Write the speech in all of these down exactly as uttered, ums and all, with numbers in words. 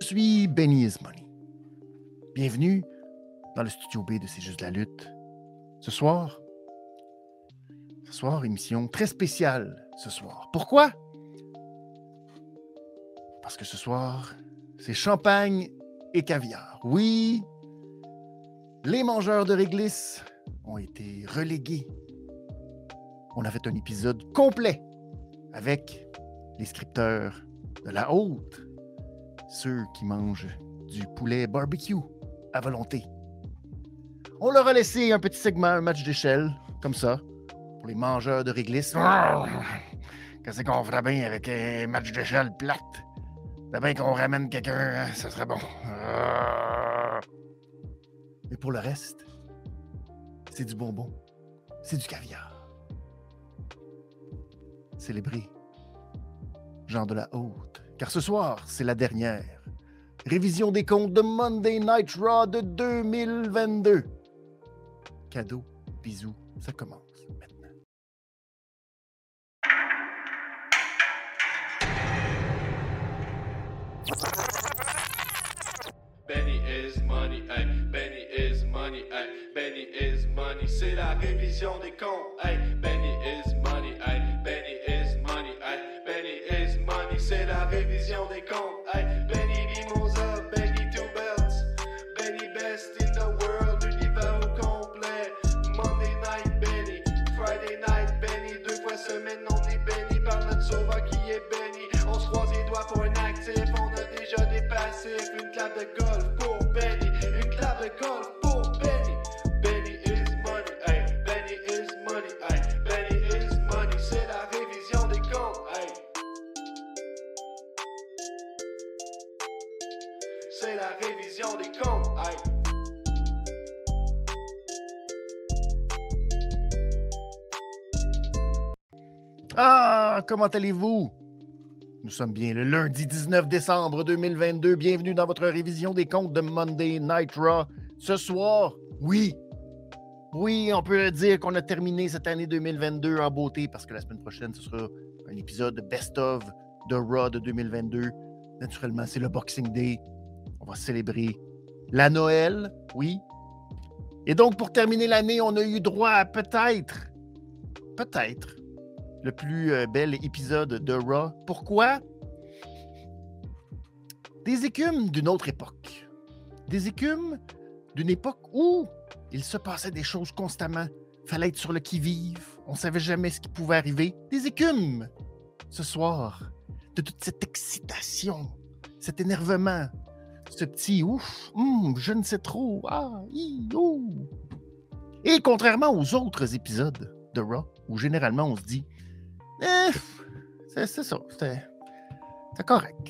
suis Benny is Money. Bienvenue dans le studio B de C'est juste la lutte. Ce soir, ce soir, émission très spéciale ce soir. Pourquoi? Parce que ce soir, c'est champagne et caviar. Oui, les mangeurs de réglisse ont été relégués. On a fait un épisode complet avec les scripteurs de la haute, ceux qui mangent du poulet barbecue à volonté. On leur a laissé un petit segment, un match d'échelle, comme ça, pour les mangeurs de réglisse. Qu'est-ce qu'on ferait bien avec un match d'échelle plate? C'est bien qu'on ramène quelqu'un, hein? Ça serait bon. Mais pour le reste, c'est du bonbon, c'est du caviar. Célébrez, Jean de la haute, car ce soir, c'est la dernière révision des comptes de Monday Night Raw de deux mille vingt-deux. Cadeau, bisous, ça commence maintenant. Benny is money, hey, Benny is money, hey, Benny is money, c'est la révision des comptes, hey, Benny is money, hey, Benny is money, hey, Benny is money, c'est la révision des comptes, hey, Benny Mimosa, Benny Two Belts, Benny best in the world, univers au complet, Monday night Benny, Friday night Benny, deux fois semaine on est Benny par notre sauveur qui est Benny, on se croise les doigts pour un actif, on a déjà des passifs, une clap de golf pour Benny, une clap de golf pour Benny, Benny is money, hey, Benny is money, hey, Benny is money, c'est la révision des comptes, hey. C'est la révision des comptes, hey. Ah, comment allez-vous? Nous sommes bien le lundi dix-neuf décembre deux mille vingt-deux. Bienvenue dans votre révision des comptes de Monday Night Raw. Ce soir, oui, oui, on peut dire qu'on a terminé cette année deux mille vingt-deux en beauté parce que la semaine prochaine, ce sera un épisode best-of de Raw de deux mille vingt-deux. Naturellement, c'est le Boxing Day. On va célébrer la Noël, oui. Et donc, pour terminer l'année, on a eu droit à peut-être, peut-être, le plus euh, bel épisode de Raw. Pourquoi? Des écumes d'une autre époque. Des écumes d'une époque où il se passait des choses constamment. Fallait être sur le qui-vive. On ne savait jamais ce qui pouvait arriver. Des écumes, ce soir, de toute cette excitation, cet énervement, ce petit ouf, hum, je ne sais trop, ah, hi, ouh. Et contrairement aux autres épisodes de Raw, où généralement on se dit Eh, c'est, c'est ça, c'est, c'est correct.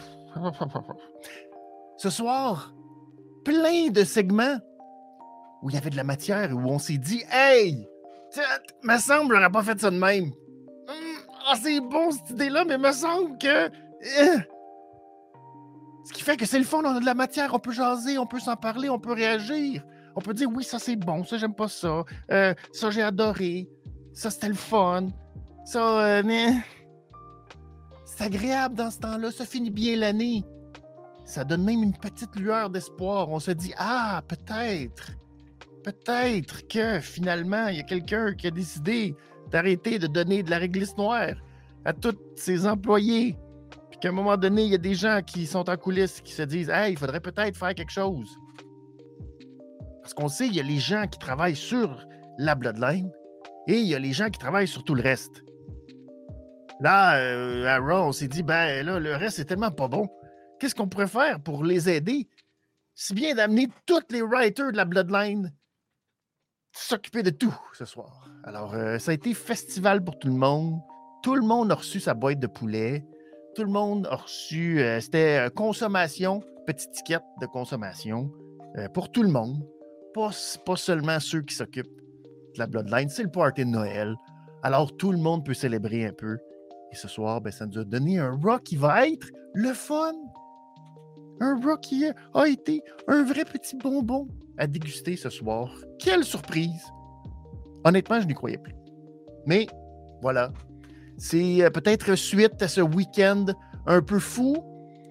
Ce soir, plein de segments où il y avait de la matière, où on s'est dit « Hey, me semble que j'aurais pas fait ça de même. Ah, hum, c'est bon cette idée-là, mais me semble que... Euh. » Ce qui fait que c'est le fun, on a de la matière, on peut jaser, on peut s'en parler, on peut réagir. On peut dire « Oui, ça c'est bon, ça j'aime pas ça. Euh, ça j'ai adoré. Ça c'était le fun. » Ça, euh, mais... c'est agréable dans ce temps-là. Ça finit bien l'année. Ça donne même une petite lueur d'espoir. On se dit, ah, peut-être, peut-être que finalement, il y a quelqu'un qui a décidé d'arrêter de donner de la réglisse noire à tous ses employés. Puis qu'à un moment donné, il y a des gens qui sont en coulisses qui se disent, hey, il faudrait peut-être faire quelque chose. Parce qu'on sait, il y a les gens qui travaillent sur la Bloodline et il y a les gens qui travaillent sur tout le reste. Là, euh, à Raw, on s'est dit, ben là, le reste, c'est tellement pas bon. Qu'est-ce qu'on pourrait faire pour les aider? Si bien d'amener tous les writers de la Bloodline s'occuper de tout ce soir. Alors, euh, ça a été festival pour tout le monde. Tout le monde a reçu sa boîte de poulet. Tout le monde a reçu... Euh, c'était euh, consommation, petite ticket de consommation euh, pour tout le monde. Pas, pas seulement ceux qui s'occupent de la Bloodline. C'est le party de Noël. Alors, tout le monde peut célébrer un peu. Et ce soir, ben, ça nous a donné un Raw qui va être le fun. Un Raw qui a été un vrai petit bonbon à déguster ce soir. Quelle surprise! Honnêtement, je n'y croyais plus. Mais voilà, c'est peut-être suite à ce week-end un peu fou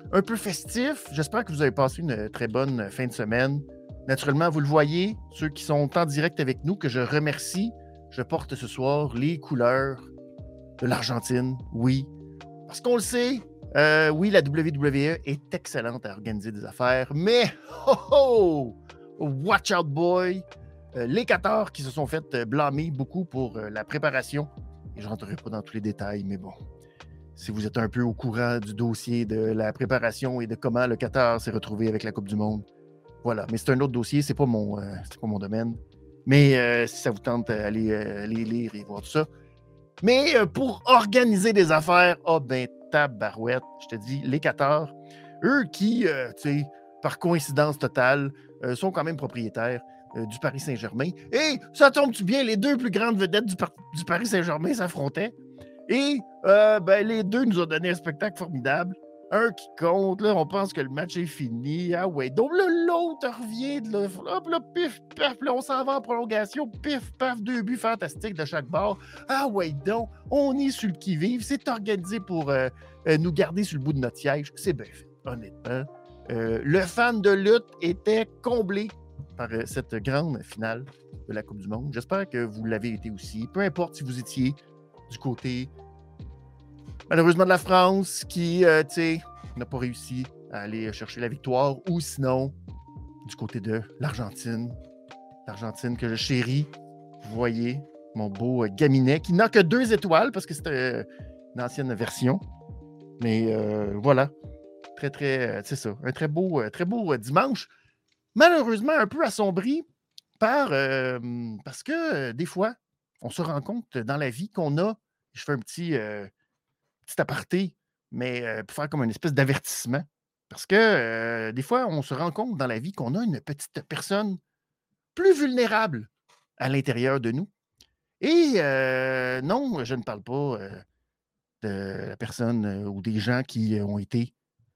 un peu festif. J'espère que vous avez passé une très bonne fin de semaine. Naturellement, vous le voyez, ceux qui sont en direct avec nous, que je remercie, je porte ce soir les couleurs de l'Argentine, oui. Parce qu'on le sait, euh, oui, la W W E est excellente à organiser des affaires, mais, oh, oh, watch out boy, euh, les Qatars qui se sont fait blâmer beaucoup pour euh, la préparation, et je ne rentrerai pas dans tous les détails, mais bon, si vous êtes un peu au courant du dossier de la préparation et de comment le Qatar s'est retrouvé avec la Coupe du Monde, voilà, mais c'est un autre dossier, c'est pas mon, euh, c'est pas mon domaine. Mais euh, si ça vous tente, allez, euh, allez lire et voir tout ça. Mais euh, pour organiser des affaires, ah oh ben tabarouette, je te dis, les Qatars, eux qui, euh, tu sais, par coïncidence totale, euh, sont quand même propriétaires euh, du Paris Saint-Germain. Et ça tombe-tu bien, les deux plus grandes vedettes du, par- du Paris Saint-Germain s'affrontaient. Et euh, ben, les deux nous ont donné un spectacle formidable. Un qui compte, là, on pense que le match est fini. Ah ouais, donc là, l'autre revient, de là, hop là, pif, paf, là, on s'en va en prolongation, pif, paf, deux buts fantastiques de chaque bord. Ah ouais, donc, on est sur le qui-vive, c'est organisé pour euh, euh, nous garder sur le bout de notre siège. C'est bien fait, honnêtement. Euh, le fan de lutte était comblé par euh, cette grande finale de la Coupe du Monde. J'espère que vous l'avez été aussi. Peu importe si vous étiez du côté, malheureusement, de la France, qui, euh, tu sais, n'a pas réussi à aller chercher la victoire, ou sinon, du côté de l'Argentine. L'Argentine que je chéris. Vous voyez, mon beau euh, Gaminet, qui n'a que deux étoiles, parce que c'était euh, une ancienne version. Mais euh, voilà, très, très, euh, c'est ça, un très beau, euh, très beau euh, dimanche. Malheureusement, un peu assombri par, euh, parce que euh, des fois, on se rend compte dans la vie qu'on a, je fais un petit... Euh, petit aparté, mais euh, pour faire comme une espèce d'avertissement. Parce que euh, des fois, on se rend compte dans la vie qu'on a une petite personne plus vulnérable à l'intérieur de nous. Et euh, non, je ne parle pas euh, de la personne euh, ou des gens qui ont été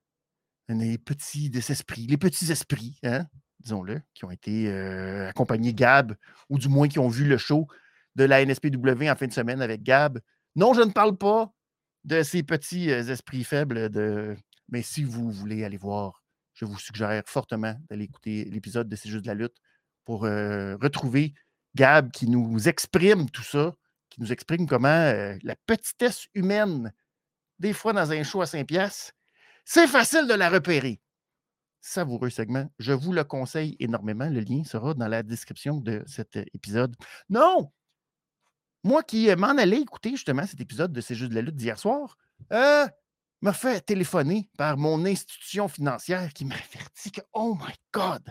les petits des esprits, les petits esprits, hein, disons-le, qui ont été euh, accompagnés Gab, ou du moins qui ont vu le show de la N S P W en fin de semaine avec Gab. Non, je ne parle pas de ces petits euh, esprits faibles. De... Mais si vous voulez aller voir, je vous suggère fortement d'aller écouter l'épisode de C'est juste de la lutte pour euh, retrouver Gab qui nous exprime tout ça, qui nous exprime comment euh, la petitesse humaine, des fois dans un show à cinq piastres, c'est facile de la repérer. Savoureux segment. Je vous le conseille énormément. Le lien sera dans la description de cet épisode. Non! Moi qui m'en allais écouter justement cet épisode de C'est juste de la lutte d'hier soir, euh, m'a fait téléphoner par mon institution financière qui m'a averti que, oh my God,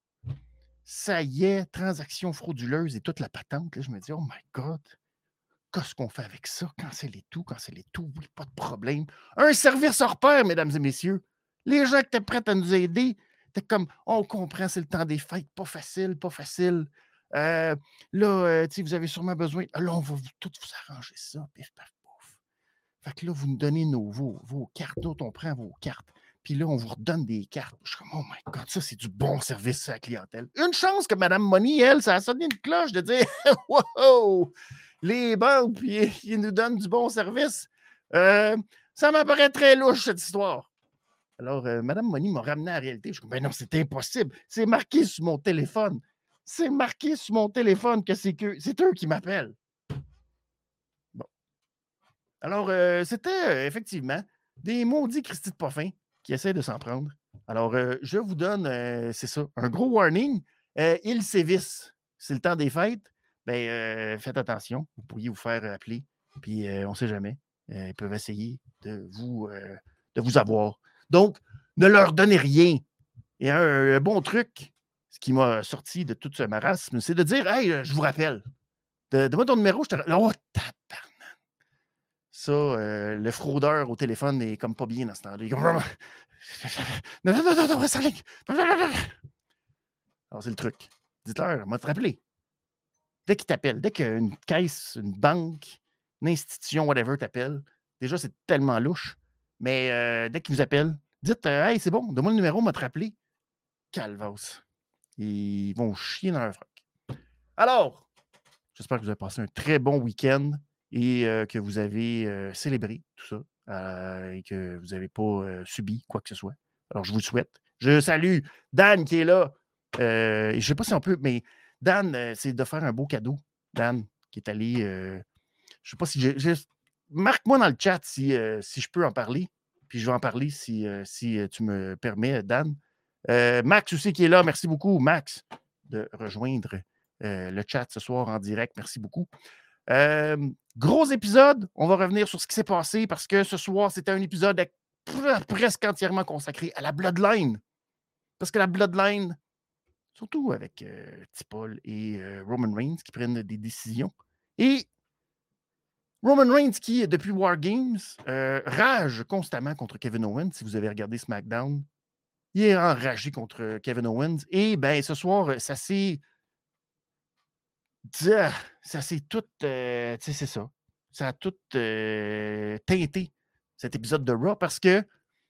ça y est, transaction frauduleuse et toute la patente. Là, je me dis, oh my God, qu'est-ce qu'on fait avec ça? Canceller tout, canceller tout, oui, pas de problème. Un service hors pair, mesdames et messieurs. Les gens qui étaient prêts à nous aider, étaient comme, on comprend, c'est le temps des fêtes, pas facile, pas facile. Euh, là, euh, vous avez sûrement besoin. Là, on va vous, tout vous arranger ça. Pif, paf, pouf. Fait que là, vous nous donnez nos, vos, vos cartes. D'autres, on prend vos cartes. Puis là, on vous redonne des cartes. Je suis comme, oh my God, ça, c'est du bon service à la clientèle. Une chance que Mme Money, elle, ça a sonné une cloche de dire, wow, les banques, puis ils nous donnent du bon service. Euh, ça m'apparaît très louche, cette histoire. Alors, euh, Mme Money m'a ramené à la réalité. Je suis comme, ben non, c'est impossible. C'est marqué sur mon téléphone. C'est marqué sur mon téléphone que c'est que c'est eux qui m'appellent. Bon. Alors, euh, c'était euh, effectivement des maudits Christy de pas fins qui essaient de s'en prendre. Alors, euh, je vous donne, euh, c'est ça, un gros warning. Euh, ils sévissent. C'est le temps des fêtes. Ben, euh, faites attention. Vous pourriez vous faire appeler. Puis, euh, on ne sait jamais. Euh, ils peuvent essayer de vous, euh, de vous avoir. Donc, ne leur donnez rien. Et un, un bon truc, ce qui m'a sorti de tout ce marasme, c'est de dire, hey, je vous rappelle. Donne-moi ton numéro, je te rappelle. Oh, tabarnak. Ça, euh, le fraudeur au téléphone est comme pas bien dans ce temps-là. Non, non, non, non, non, reste en ligne. Alors, c'est le truc. Dites-leur, m'a te rappelé. Dès qu'ils t'appellent, dès qu'une caisse, une banque, une institution, whatever, t'appelle, déjà, c'est tellement louche. Mais euh, dès qu'ils vous appellent, dites, euh, hey, c'est bon, donne-moi le numéro, m'a te rappelé. Calvas. Ils vont chier dans leur froc. Alors, j'espère que vous avez passé un très bon week-end. et euh, que vous avez euh, célébré tout ça euh, et que vous n'avez pas euh, subi quoi que ce soit. Alors, je vous le souhaite. Je salue Dan qui est là. Euh, je ne sais pas si on peut, mais Dan, euh, c'est de faire un beau cadeau. Dan, qui est allé. Euh, je ne sais pas si j'ai. j'ai- Marque-moi dans le chat si, euh, si je peux en parler. Puis je vais en parler si, euh, si euh, tu me permets, Dan. Euh, Max aussi qui est là. Merci beaucoup, Max, de rejoindre euh, le chat ce soir en direct. Merci beaucoup. Euh, gros épisode. On va revenir sur ce qui s'est passé parce que ce soir, c'était un épisode à- pre- presque entièrement consacré à la Bloodline. Parce que la Bloodline, surtout avec euh, T-Paul et euh, Roman Reigns qui prennent des décisions. Et Roman Reigns qui, depuis War Games, euh, rage constamment contre Kevin Owens. Si vous avez regardé SmackDown, il est enragé contre Kevin Owens. Et ben ce soir, ça s'est. Ça s'est tout. Euh, tu sais, c'est ça. Ça a tout euh, teinté cet épisode de Raw parce que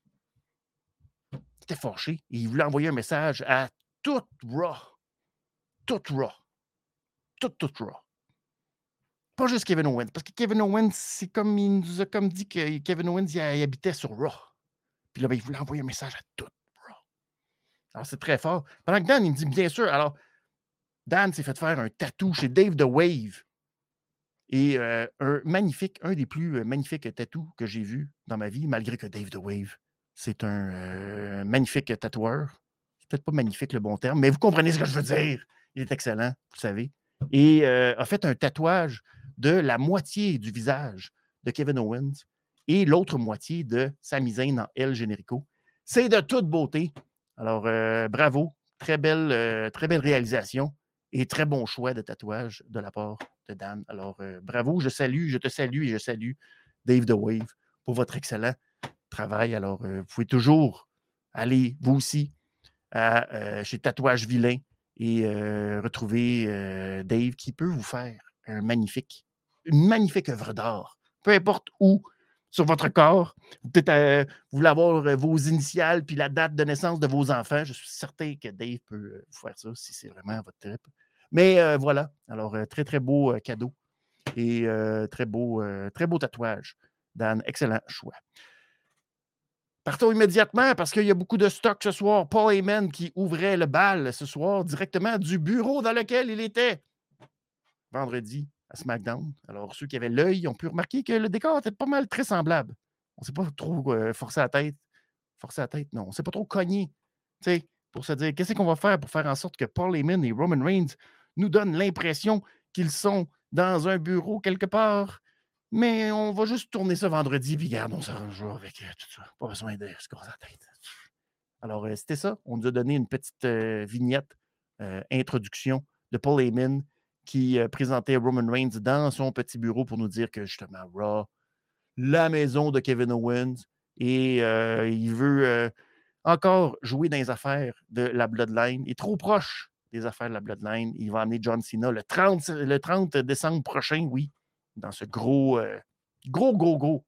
il était fâché. Et il voulait envoyer un message à tout Raw. Tout Raw. Tout, tout Raw. Pas juste Kevin Owens. Parce que Kevin Owens, c'est comme il nous a comme dit que Kevin Owens, il, il habitait sur Raw. Puis là, ben, il voulait envoyer un message à tout Raw. Alors, c'est très fort. Pendant que Dan, il me dit, bien sûr, alors, Dan s'est fait faire un tatou chez Dave the Wave. Et euh, un magnifique, un des plus euh, magnifiques tatous que j'ai vus dans ma vie, malgré que Dave the Wave, c'est un euh, magnifique tatoueur. C'est peut-être pas magnifique le bon terme, mais vous comprenez ce que je veux dire. Il est excellent, vous savez. Et euh, a fait un tatouage de la moitié du visage de Kevin Owens et l'autre moitié de Sami Zayn en El Generico. C'est de toute beauté. Alors, euh, bravo. Très belle, euh, très belle réalisation et très bon choix de tatouage de la part de Dan. Alors, euh, bravo, je salue, je te salue et je salue Dave the Wave pour votre excellent travail. Alors, euh, vous pouvez toujours aller, vous aussi, à, euh, chez Tatouage Vilain et euh, retrouver euh, Dave qui peut vous faire un magnifique, une magnifique œuvre d'art, peu importe où, sur votre corps. Peut-être euh, vous voulez avoir euh, vos initiales puis la date de naissance de vos enfants. Je suis certain que Dave peut euh, vous faire ça si c'est vraiment votre trip. Mais euh, voilà, alors euh, très, très beau euh, cadeau et euh, très, beau, euh, très beau tatouage. Dan, excellent choix. Partons immédiatement parce qu'il y a beaucoup de stock ce soir. Paul Heyman qui ouvrait le bal ce soir directement du bureau dans lequel il était vendredi à SmackDown. Alors, ceux qui avaient l'œil ont pu remarquer que le décor était pas mal très semblable. On ne s'est pas trop euh, forcé la tête. Forcé la tête, non. On ne s'est pas trop cogné. Tu sais, pour se dire qu'est-ce qu'on va faire pour faire en sorte que Paul Heyman et Roman Reigns nous donnent l'impression qu'ils sont dans un bureau quelque part. Mais on va juste tourner ça vendredi, puis regarde, on s'arrangera avec euh, tout ça. Pas besoin de se casser la tête. Alors, euh, c'était ça. On nous a donné une petite euh, vignette, euh, introduction de Paul Heyman qui euh, présentait Roman Reigns dans son petit bureau pour nous dire que justement, Raw, la maison de Kevin Owens, et euh, il veut euh, encore jouer dans les affaires de la Bloodline. Il est trop proche des affaires de la Bloodline. Il va amener John Cena le trente, le trente décembre prochain, oui, dans ce gros, euh, gros, gros, gros,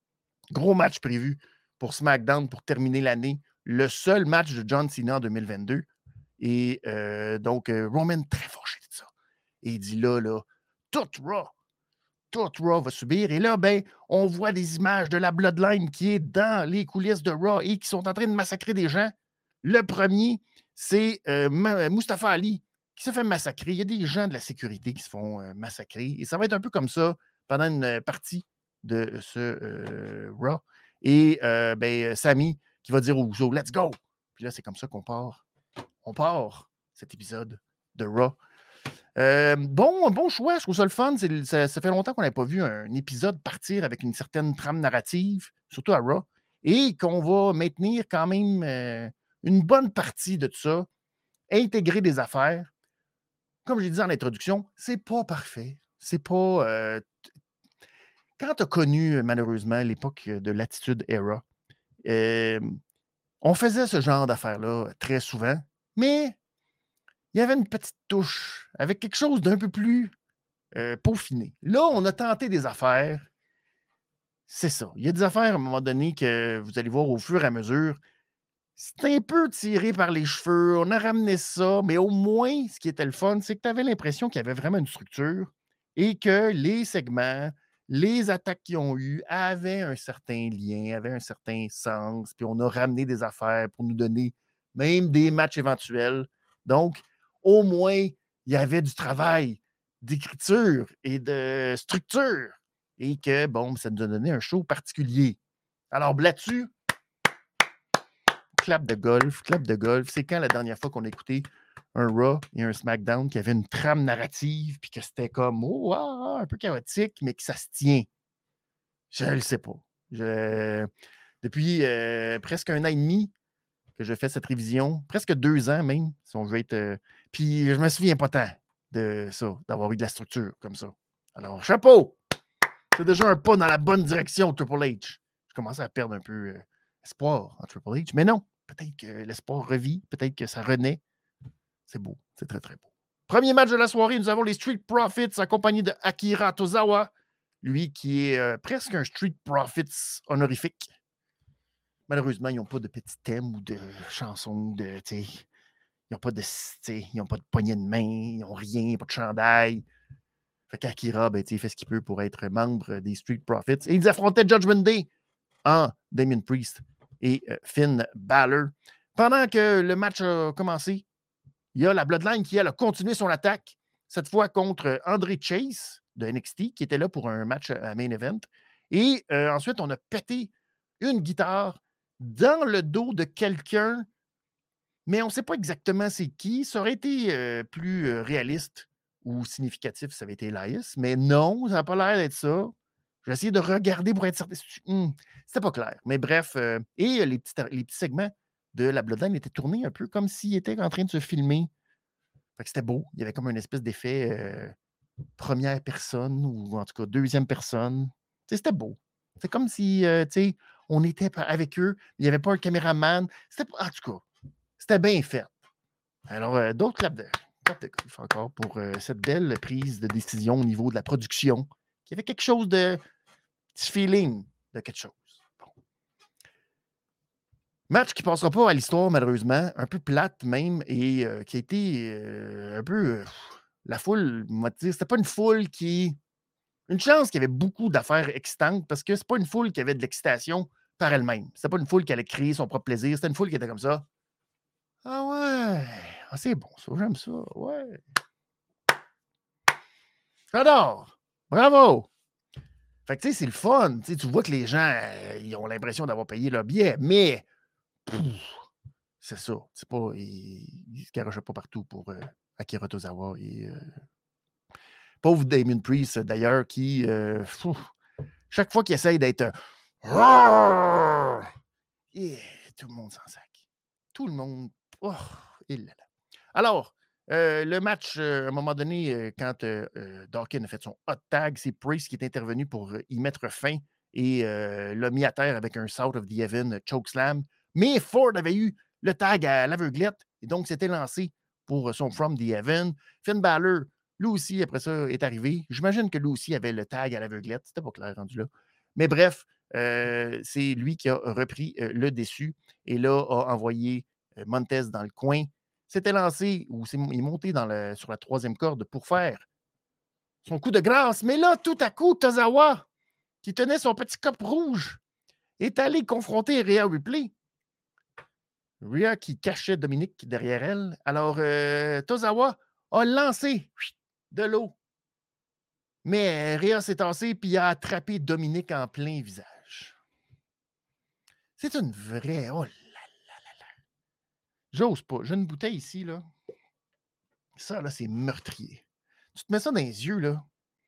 gros match prévu pour SmackDown pour terminer l'année. Le seul match de John Cena en deux mille vingt-deux. Et euh, donc, euh, Roman très fâché de ça. Et il dit là, là, tout Raw, tout Raw va subir. Et là, ben, on voit des images de la Bloodline qui est dans les coulisses de Raw et qui sont en train de massacrer des gens. Le premier, c'est euh, Mustafa Ali qui se fait massacrer. Il y a des gens de la sécurité qui se font euh, massacrer. Et ça va être un peu comme ça pendant une partie de ce euh, Raw. Et euh, ben, Sami qui va dire aux Usos, let's go. Puis là, c'est comme ça qu'on part. On part cet épisode de Raw. Euh, bon, bon choix, je trouve ça le fun. C'est, ça, ça fait longtemps qu'on n'avait pas vu un épisode partir avec une certaine trame narrative, surtout à Raw, et qu'on va maintenir quand même euh, une bonne partie de tout ça, intégrer des affaires. Comme je l'ai dit en introduction, c'est pas parfait. C'est pas. Euh, t- quand tu as connu, malheureusement, l'époque de l'Attitude Era, euh, on faisait ce genre d'affaires-là très souvent, mais il y avait une petite touche avec quelque chose d'un peu plus euh, peaufiné. Là, on a tenté des affaires. C'est ça. Il y a des affaires à un moment donné que vous allez voir au fur et à mesure. C'est un peu tiré par les cheveux. On a ramené ça, mais au moins, ce qui était le fun, c'est que tu avais l'impression qu'il y avait vraiment une structure et que les segments, les attaques qu'ils ont eues avaient un certain lien, avaient un certain sens, puis on a ramené des affaires pour nous donner même des matchs éventuels. Donc, au moins, il y avait du travail d'écriture et de structure et que, bon, ça nous a donné un show particulier. Alors, là-dessus, clap de golf, clap de golf. C'est quand la dernière fois qu'on a écouté un Raw et un SmackDown qui avait une trame narrative puis que c'était comme, oh, ah, un peu chaotique, mais que ça se tient? Je ne le sais pas. Je... Depuis euh, presque un an et demi que je fais cette révision, presque deux ans même, si on veut être... euh, Puis je me souviens pas tant de ça, d'avoir eu de la structure comme ça. Alors, chapeau! C'est déjà un pas dans la bonne direction, Triple H. Je commençais à perdre un peu euh, espoir en Triple H, mais non. Peut-être que l'espoir revit, peut-être que ça renaît. C'est beau, c'est très, très beau. Premier match de la soirée, nous avons les Street Profits accompagnés de Akira Tozawa, lui qui est euh, presque un Street Profits honorifique. Malheureusement, ils n'ont pas de petits thèmes ou de chansons, de, ils n'ont pas de, ils n'ont pas de poignée de main, ils n'ont rien, pas de chandail. Fait qu'Akira, ben, il fait ce qu'il peut pour être membre des Street Profits. Et ils affrontaient Judgment Day en Damien Priest et euh, Finn Balor. Pendant que le match a commencé, il y a la Bloodline qui, elle, a continué son attaque, cette fois contre André Chase de N X T, qui était là pour un match à main event. Et euh, ensuite, on a pété une guitare dans le dos de quelqu'un, mais on ne sait pas exactement c'est qui. Ça aurait été euh, plus euh, réaliste ou significatif si ça avait été Elias, mais non, ça n'a pas l'air d'être ça. J'ai essayé de regarder pour être certain. Hum, c'était pas clair. Mais bref, euh, et les petits, les petits segments de la Bloodline étaient tournés un peu comme s'ils étaient en train de se filmer. Fait que c'était beau. Il y avait comme une espèce d'effet euh, première personne ou en tout cas deuxième personne. T'sais, c'était beau. C'est comme si euh, on était avec eux. Il n'y avait pas un caméraman. C'était, en tout cas, c'était bien fait. Alors, euh, d'autres claps de, claps de golf encore pour euh, cette belle prise de décision au niveau de la production. Il y avait quelque chose de petit feeling de quelque chose. Bon. Match qui ne passera pas à l'histoire, malheureusement, un peu plate même, et euh, qui a été euh, un peu. Euh, la foule, on va dire, c'était pas une foule qui. Une chance qu'il y avait beaucoup d'affaires excitantes parce que c'est pas une foule qui avait de l'excitation par elle-même. C'était pas une foule qui allait créer son propre plaisir. C'était une foule qui était comme ça. Ah ouais, ah, c'est bon ça, j'aime ça, ouais. J'adore, bravo. Fait que tu sais, c'est le fun. Tu vois que les gens, euh, ils ont l'impression d'avoir payé leur billet, mais pff, c'est ça. C'est pas, ils ne se garochaient pas partout pour euh, Akira Tozawa. Et, euh, pauvre Damien Priest, d'ailleurs, qui, euh, pff, chaque fois qu'il essaye d'être euh, yeah, tout le monde s'en sac. Tout le monde. Oh, il là. Alors, euh, le match, euh, à un moment donné, euh, quand euh, euh, Dawkins a fait son hot tag, c'est Priest qui est intervenu pour euh, y mettre fin et euh, l'a mis à terre avec un South of the Heaven chokeslam. Mais Ford avait eu le tag à l'aveuglette et donc s'était lancé pour son From the Heaven. Finn Balor, lui aussi, après ça, est arrivé. J'imagine que lui aussi avait le tag à l'aveuglette. C'était pas clair rendu là. Mais bref, euh, c'est lui qui a repris euh, le dessus et là a envoyé euh, Montez dans le coin. S'était lancé ou s'est, il est monté dans le, sur la troisième corde pour faire son coup de grâce. Mais là, tout à coup, Tozawa, qui tenait son petit cop rouge, est allé confronter Rhea Ripley. Rhea qui cachait Dominique derrière elle. Alors, euh, Tozawa a lancé de l'eau. Mais Rhea s'est tassée et a attrapé Dominique en plein visage. C'est une vraie... Oh là là là là. J'ose pas. J'ai une bouteille ici, là. Ça, là, c'est meurtrier. Tu te mets ça dans les yeux, là.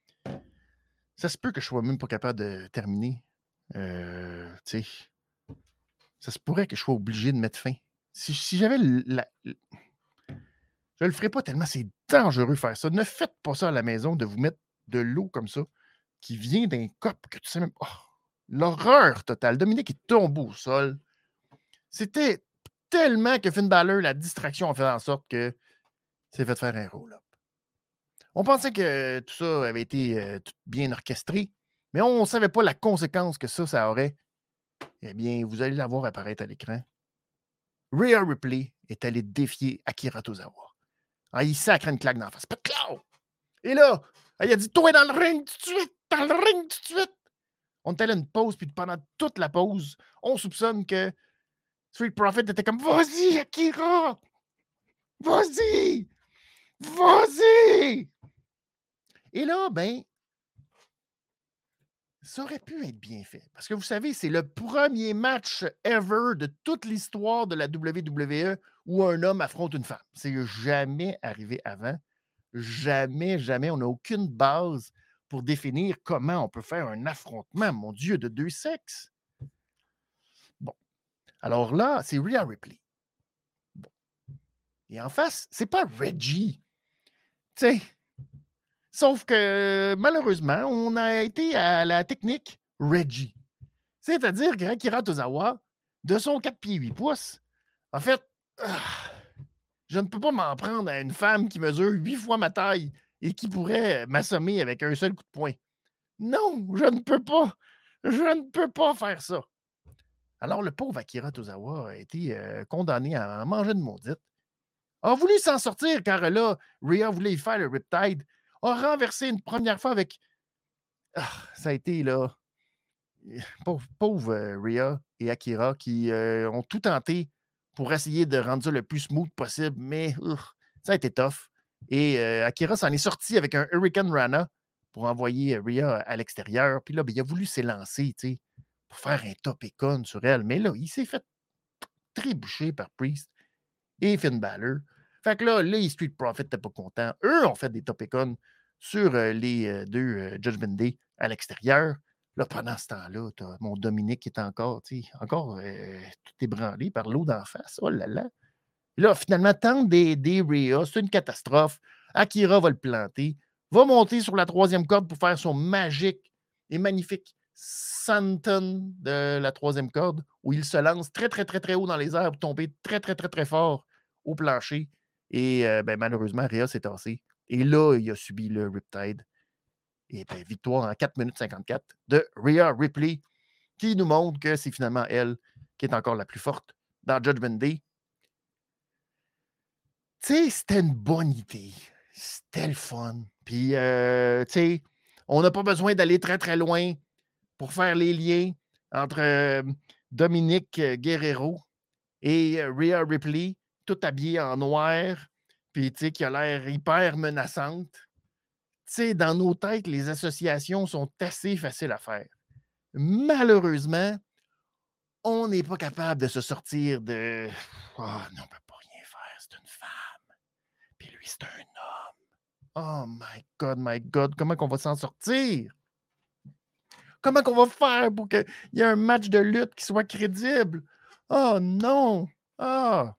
Ça se peut que je sois même pas capable de terminer. Euh, tu sais. Ça se pourrait que je sois obligé de mettre fin. Si, si j'avais la... Je le ferais pas tellement c'est dangereux faire ça. Ne faites pas ça à la maison, de vous mettre de l'eau comme ça, qui vient d'un cop que tu sais même... Oh, l'horreur totale. Dominique est tombé au sol. C'était tellement que Finn Balor, la distraction a fait en sorte que s'est fait faire un roll-up. On pensait que tout ça avait été euh, tout bien orchestré, mais on ne savait pas la conséquence que ça, ça aurait. Eh bien, vous allez la voir apparaître à l'écran. Rhea Ripley est allé défier Akira Tozawa. Ah, il sacre une claque dans la face. Pas de clown! Et là, il a dit, toi dans le ring tout de suite! dans le ring tout de suite. On était allé à une pause, puis pendant toute la pause, on soupçonne que Street Profit était comme « Vas-y, Akira! Vas-y! Vas-y! » Et là, ben, ça aurait pu être bien fait. Parce que vous savez, c'est le premier match ever de toute l'histoire de la W W E où un homme affronte une femme. C'est jamais arrivé avant. Jamais, jamais. On n'a aucune base pour définir comment on peut faire un affrontement, mon Dieu, de deux sexes. Bon. Alors là, c'est Rhea Ripley. Bon. Et en face, c'est pas Reggie. Tu sais. Sauf que, malheureusement, on a été à la technique Reggie. C'est-à-dire que Akira Tozawa, de son quatre pieds huit pouces, en fait, ah, je ne peux pas m'en prendre à une femme qui mesure huit fois ma taille et qui pourrait m'assommer avec un seul coup de poing. Non, je ne peux pas. Je ne peux pas faire ça. Alors, le pauvre Akira Tozawa a été euh, condamné à en manger de maudite. A voulu s'en sortir car là, Rhea voulait y faire le Riptide. A renversé une première fois avec... Ah, ça a été là... Pauvre, pauvre euh, Rhea et Akira qui euh, ont tout tenté pour essayer de rendre ça le plus smooth possible, mais uh, ça a été tough. Et euh, Akira s'en est sorti avec un Hurricane Rana pour envoyer Rhea à l'extérieur. Puis là, ben, il a voulu s'élancer, tu sais, pour faire un top icon sur elle. Mais là, il s'est fait trébucher par Priest et Finn Balor. Fait que là, les Street Profits n'étaient pas contents. Eux ont fait des top icons sur euh, les euh, deux euh, Judgment Day à l'extérieur. Là, pendant ce temps-là, t'as mon Dominique qui est encore, tu sais, encore euh, tout ébranlé par l'eau d'en face. Oh là là. Là, finalement, tente d'aider Rhea. C'est une catastrophe. Akira va le planter. Va monter sur la troisième corde pour faire son magique et magnifique Santon de la troisième corde, où il se lance très, très, très, très haut dans les airs pour tomber très, très, très, très fort au plancher. Et euh, ben, malheureusement, Rhea s'est tassé. Et là, il a subi le Riptide. Et bien, victoire en quatre minutes cinquante-quatre de Rhea Ripley, qui nous montre que c'est finalement elle qui est encore la plus forte dans Judgment Day. Tu sais, c'était une bonne idée. C'était le fun. Puis, euh, tu sais, on n'a pas besoin d'aller très, très loin pour faire les liens entre euh, Dominique Guerrero et euh, Rhea Ripley, tout habillée en noir, puis, tu sais, qui a l'air hyper menaçante. Tu sais, dans nos têtes, les associations sont assez faciles à faire. Malheureusement, on n'est pas capable de se sortir de « Oh, non, on ne peut pas rien faire, c'est une femme. Puis lui, c'est un homme. Oh my God, my God, comment qu'on va s'en sortir? Comment qu'on va faire pour qu'il y ait un match de lutte qui soit crédible? Oh non! Ah!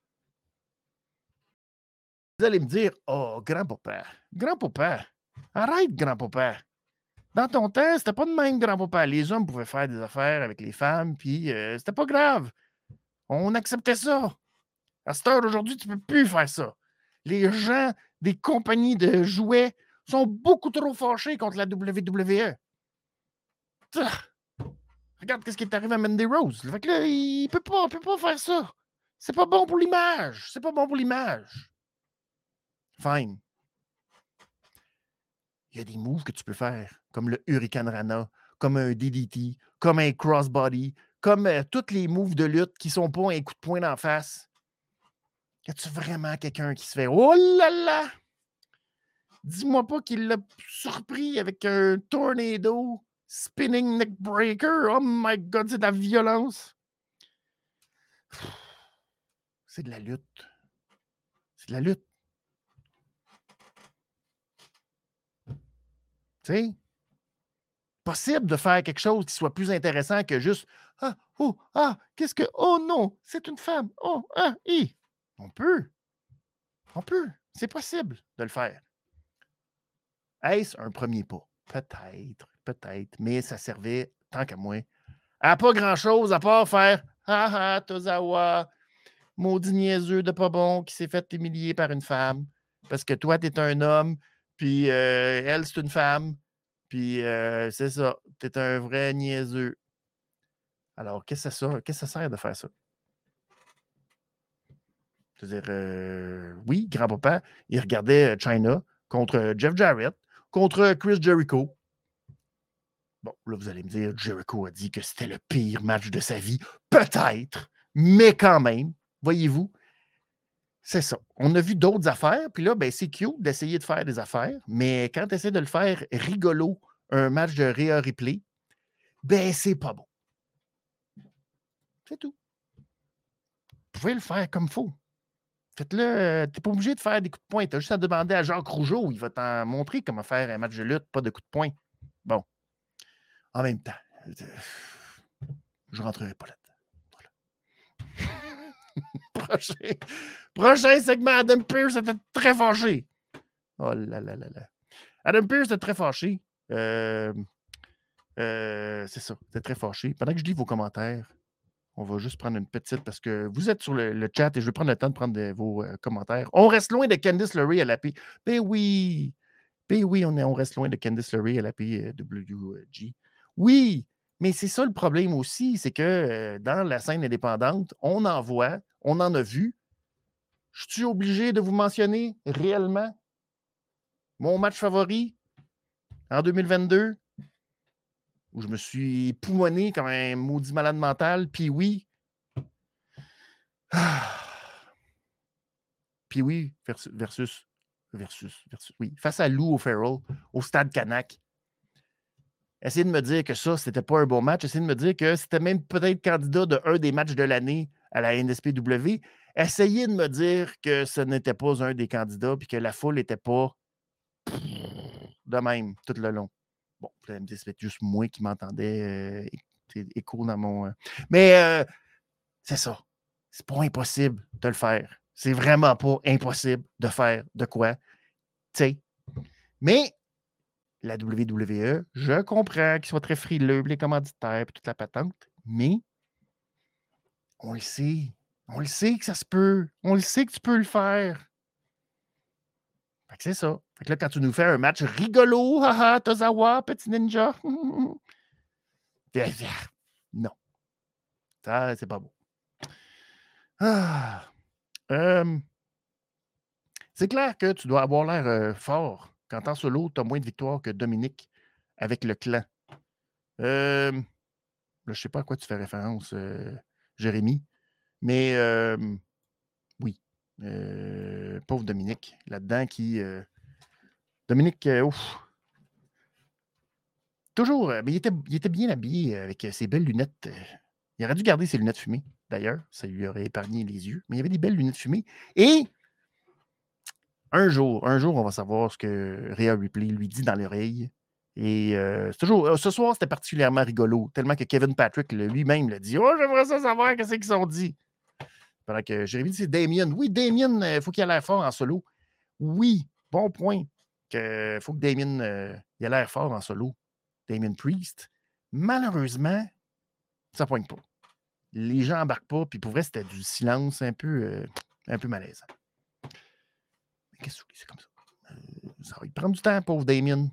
Vous allez me dire « Oh, grand-papa, grand-papa, arrête, grand-papa. Dans ton temps, c'était pas de même, grand-papa. Les hommes pouvaient faire des affaires avec les femmes, puis euh, c'était pas grave. On acceptait ça. À cette heure aujourd'hui, tu ne peux plus faire ça. Les gens des compagnies de jouets sont beaucoup trop fâchés contre la W W E. Ah, regarde ce qui est arrivé à Mandy Rose. Fait que là, il peut pas, peut pas faire ça. C'est pas bon pour l'image. C'est pas bon pour l'image. Fine. Il y a des moves que tu peux faire, comme le Hurricane Rana, comme un D D T, comme un crossbody, comme euh, tous les moves de lutte qui sont pas un coup de poing d'en face. Y a-tu vraiment quelqu'un qui se fait « Oh là là! » Dis-moi pas qu'il l'a surpris avec un tornado, spinning neck breaker. Oh my God, c'est de la violence. C'est de la lutte. C'est de la lutte. Tu sais, possible de faire quelque chose qui soit plus intéressant que juste « Ah, oh, ah, qu'est-ce que... Oh non, c'est une femme. Oh, ah, hi. » On peut. On peut. C'est possible de le faire. Est-ce un premier pas? Peut-être, peut-être, mais ça servait, tant qu'à moi, à pas grand-chose à part faire « Ah ah, Tozawa, maudit niaiseux de pas bon qui s'est fait humilier par une femme, parce que toi, t'es un homme, puis euh, elle, c'est une femme, puis euh, c'est ça, t'es un vrai niaiseux. » Alors, qu'est-ce que ça, qu'est-ce que ça sert de faire ça? C'est-à-dire, euh, oui, grand-papa, il regardait Chyna contre Jeff Jarrett, contre Chris Jericho. Bon, là, vous allez me dire, Jericho a dit que c'était le pire match de sa vie. Peut-être, mais quand même, voyez-vous, c'est ça. On a vu d'autres affaires, puis là, ben, c'est cute d'essayer de faire des affaires, mais quand tu essaies de le faire rigolo, un match de Rhea Ripley, ben, c'est pas bon. C'est tout. Vous pouvez le faire comme il faut. Faites-le, euh, t'es pas obligé de faire des coups de poing. Tu as juste à demander à Jacques Rougeau, il va t'en montrer comment faire un match de lutte, pas de coups de poing. Bon. En même temps, je ne rentrerai pas là-dedans. Voilà. prochain, prochain segment, Adam Pearce était très fâché. Oh là là là là. Adam Pearce était très fâché. Euh, euh, c'est ça, était très fâché. Pendant que je lis vos commentaires, on va juste prendre une petite, parce que vous êtes sur le, le chat et je vais prendre le temps de prendre de, vos euh, commentaires. On reste loin de Candice LeRae à la P. Ben oui, ben oui, on, est, on reste loin de Candice LeRae à la P W G. Oui, mais c'est ça le problème aussi, c'est que euh, dans la scène indépendante, on en voit, on en a vu. Je suis obligé de vous mentionner réellement mon match favori en deux mille vingt-deux, où je me suis poumonné comme un maudit malade mental, puis oui. Ah. Puis oui, versus, versus, versus, versus, oui, face à Lou O'Farrell, au Stade Canac. Essayez de me dire que ça, c'était pas un bon match. Essayez de me dire que c'était même peut-être candidat de un des matchs de l'année à la N S P W. Essayez de me dire que ce n'était pas un des candidats puis que la foule n'était pas de même tout le long. Bon, vous allez me dire, c'est juste moi qui m'entendais euh, écho dans mon... Euh... Mais euh, c'est ça. C'est pas impossible de le faire. C'est vraiment pas impossible de faire de quoi. Tu sais. Mais la W W E, je comprends qu'ils soient très frileux, les commanditaires et toute la patente, mais on le sait. On le sait que ça se peut. On le sait que tu peux le faire. Fait que c'est ça. Fait que là, quand tu nous fais un match rigolo, haha, Tozawa, petit ninja, non. Ça, c'est pas beau. Ah. Euh, c'est clair que tu dois avoir l'air euh, fort quand en solo, tu as moins de victoires que Dominique avec le clan. Euh, là, je ne sais pas à quoi tu fais référence, euh, Jérémy, mais euh, oui. Euh, pauvre Dominique, là-dedans, qui... Euh, Dominique, euh, ouf. Toujours, euh, mais il était, il était bien habillé avec ses belles lunettes. Il aurait dû garder ses lunettes fumées, d'ailleurs. Ça lui aurait épargné les yeux. Mais il y avait des belles lunettes fumées. Et un jour, un jour, on va savoir ce que Rhea Ripley lui dit dans l'oreille. Et euh, toujours, euh, ce soir, c'était particulièrement rigolo, tellement que Kevin Patrick lui-même l'a dit. Oh, j'aimerais ça savoir qu'est-ce qu'ils ont dit. Pendant que Jérémy dit c'est Damien. Oui, Damien, il euh, faut qu'il ait l'air fort en solo. Oui, bon point. Il faut que Damien euh, il ait l'air fort en solo. Damien Priest. Malheureusement, ça ne pointe pas. Les gens n'embarquent pas, puis pour vrai, c'était du silence un peu, euh, un peu malaisant. Mais qu'est-ce que c'est comme ça? Euh, ça va lui prendre du temps, pauvre Damien.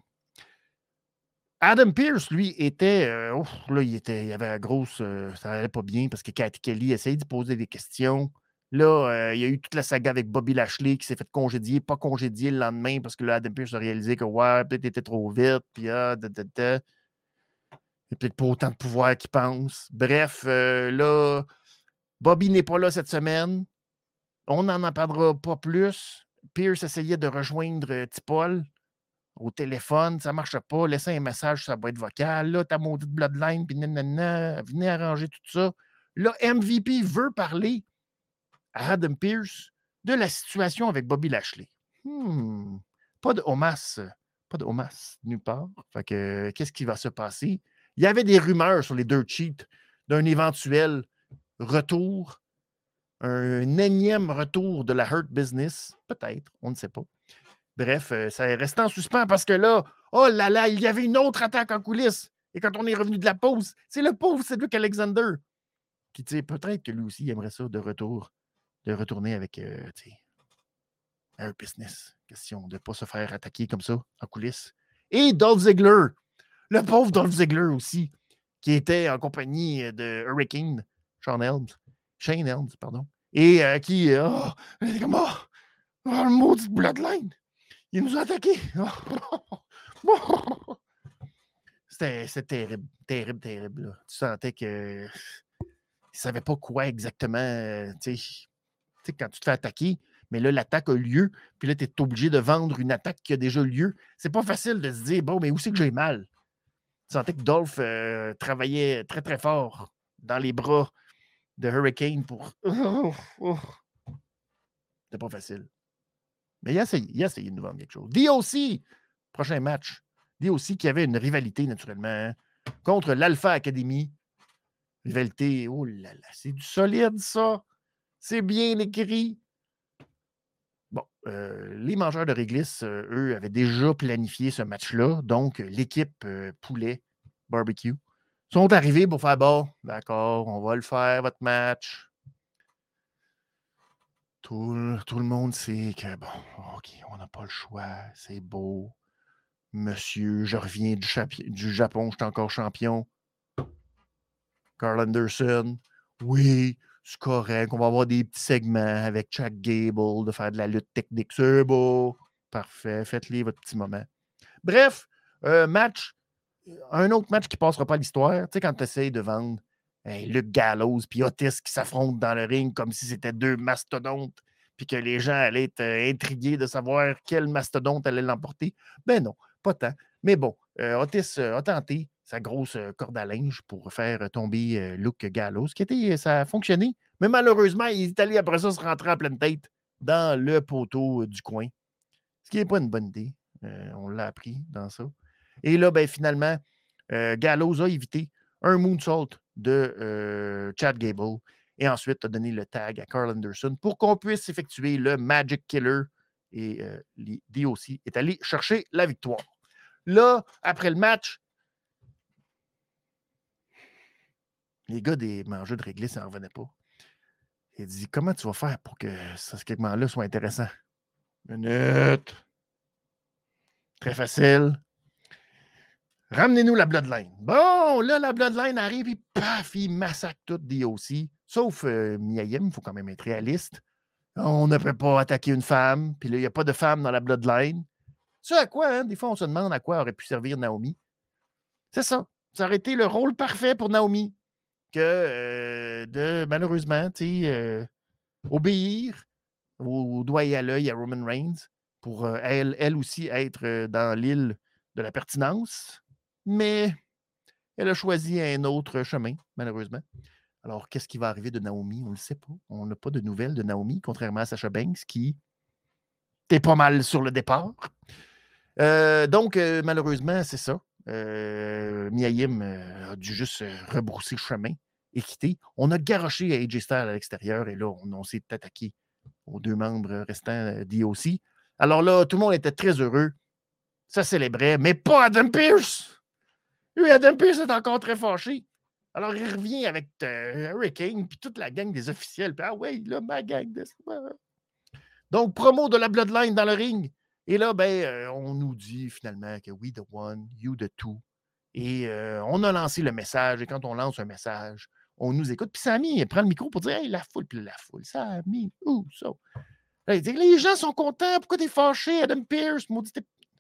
Adam Pearce, lui, était. Euh, ouf, là, il, était, il avait la grosse. Euh, ça n'allait pas bien parce que Cathy Kelly essayait de poser des questions. Là, euh, il y a eu toute la saga avec Bobby Lashley qui s'est fait congédier, pas congédier le lendemain parce que là, Adam Pearce a réalisé que, ouais, peut-être était trop vite, puis ah, da, da, da. Il n'y a peut-être pas autant de pouvoir qu'il pense. Bref, euh, là, Bobby n'est pas là cette semaine. On n'en entendra pas plus. Pearce essayait de rejoindre euh, T-Paul au téléphone, ça ne marche pas. Laissez un message sur sa boîte vocale. Là, ta maudite bloodline, puis nanana, venez arranger tout ça. Là, M V P veut parler à Adam Pearce de la situation avec Bobby Lashley. Hmm, pas de homas, pas de homas nulle part. Fait que, qu'est-ce qui va se passer? Il y avait des rumeurs sur les Dirt Sheets d'un éventuel retour, un énième retour de la Hurt Business. Peut-être, on ne sait pas. Bref, euh, ça est resté en suspens parce que là, oh là là, il y avait une autre attaque en coulisses. Et quand on est revenu de la pause, c'est le pauvre Cedric Alexander qui, tu sais, peut-être que lui aussi il aimerait ça de retour, de retourner avec, euh, tu sais, un business. Question de ne pas se faire attaquer comme ça en coulisses. Et Dolph Ziggler, le pauvre Dolph Ziggler aussi, qui était en compagnie de Hurricane, Shane Helms, Shane Helms, pardon, et euh, qui, euh, oh, comment, oh, le maudit Bloodline. Il nous a attaqués. c'était, c'était terrible, terrible, terrible. Là. Tu sentais que ne savait pas quoi exactement. Euh, tu sais, quand tu te fais attaquer, mais là, l'attaque a lieu, puis là, tu es obligé de vendre une attaque qui a déjà lieu. C'est pas facile de se dire, bon, mais où c'est que j'ai mal? Tu sentais que Dolph euh, travaillait très, très fort dans les bras de Hurricane pour. Oh, oh. C'était pas facile. Mais il a essayé, il a essayé de nous vendre quelque chose. D O C, prochain match. D O C qui avait une rivalité, naturellement, hein, contre l'Alpha Academy. Rivalité, oh là là, c'est du solide, ça. C'est bien écrit. Bon, euh, les mangeurs de réglisse, euh, eux, avaient déjà planifié ce match-là. Donc, l'équipe euh, Poulet Barbecue sont arrivés pour faire, bon, d'accord, on va le faire, votre match. Tout, tout le monde sait que, bon, OK, on n'a pas le choix, c'est beau. Monsieur, je reviens du, chapi- du Japon, je suis encore champion. Carl Anderson, oui, c'est correct, on va avoir des petits segments avec Chad Gable, de faire de la lutte technique, c'est beau. Parfait, faites-les votre petit moment. Bref, euh, match, un autre match qui ne passera pas à l'histoire, tu sais, quand tu essayes de vendre hey, Luke Gallows puis Otis qui s'affrontent dans le ring comme si c'était deux mastodontes, puis que les gens allaient être euh, intrigués de savoir quel mastodonte allait l'emporter. Ben non, pas tant. Mais bon, euh, Otis euh, a tenté sa grosse euh, corde à linge pour faire tomber euh, Luke Gallows, qui était, ça a fonctionné. Mais malheureusement, il est allé après ça se rentrer en pleine tête dans le poteau euh, du coin. Ce qui n'est pas une bonne idée. Euh, on l'a appris dans ça. Et là, ben, finalement, euh, Gallows a évité un moonsault de euh, Chad Gable et ensuite a donné le tag à Carl Anderson pour qu'on puisse effectuer le Magic Killer. Et euh, les D O C est allé chercher la victoire. Là, après le match, les gars des mangeurs de réglisse n'en revenaient pas. Il dit, comment tu vas faire pour que ce segment-là soit intéressant? Minute. Très facile. Ramenez-nous la Bloodline. Bon, là, la Bloodline arrive et paf, il massacre tout D O C. Sauf euh, Miyayim, il faut quand même être réaliste. On ne peut pas attaquer une femme, puis là, il n'y a pas de femme dans la Bloodline. C'est à quoi, hein? Des fois, on se demande à quoi aurait pu servir Naomi. C'est ça. Ça aurait été le rôle parfait pour Naomi que euh, de, malheureusement, tu sais, euh, obéir au, au doigt et à l'œil à Roman Reigns pour euh, elle, elle aussi être euh, dans l'île de la pertinence. Mais elle a choisi un autre chemin, malheureusement. Alors, qu'est-ce qui va arriver de Naomi? On ne le sait pas. On n'a pas de nouvelles de Naomi, contrairement à Sasha Banks, qui était pas mal sur le départ. Euh, donc, euh, malheureusement, c'est ça. Euh, Miyayim euh, a dû juste euh, rebrousser le chemin et quitter. On a garoché à A J Styles à l'extérieur et là, on, on s'est attaqué aux deux membres restants D O C. Alors là, tout le monde était très heureux. Ça célébrait, mais pas Adam Pearce! Lui, Adam Pearce est encore très fâché. Alors, il revient avec euh, Hurricane puis toute la gang des officiels. Puis, ah ouais, là, ma gang de... Donc, promo de la Bloodline dans le ring. Et là, ben, euh, on nous dit finalement que we the one, you the two. Et euh, on a lancé le message. Et quand on lance un message, on nous écoute. Puis Sami prend le micro pour dire, hey, la foule, puis la foule, Sami, où ça? Là, il dit, les gens sont contents. Pourquoi t'es fâché, Adam Pearce? Maudit.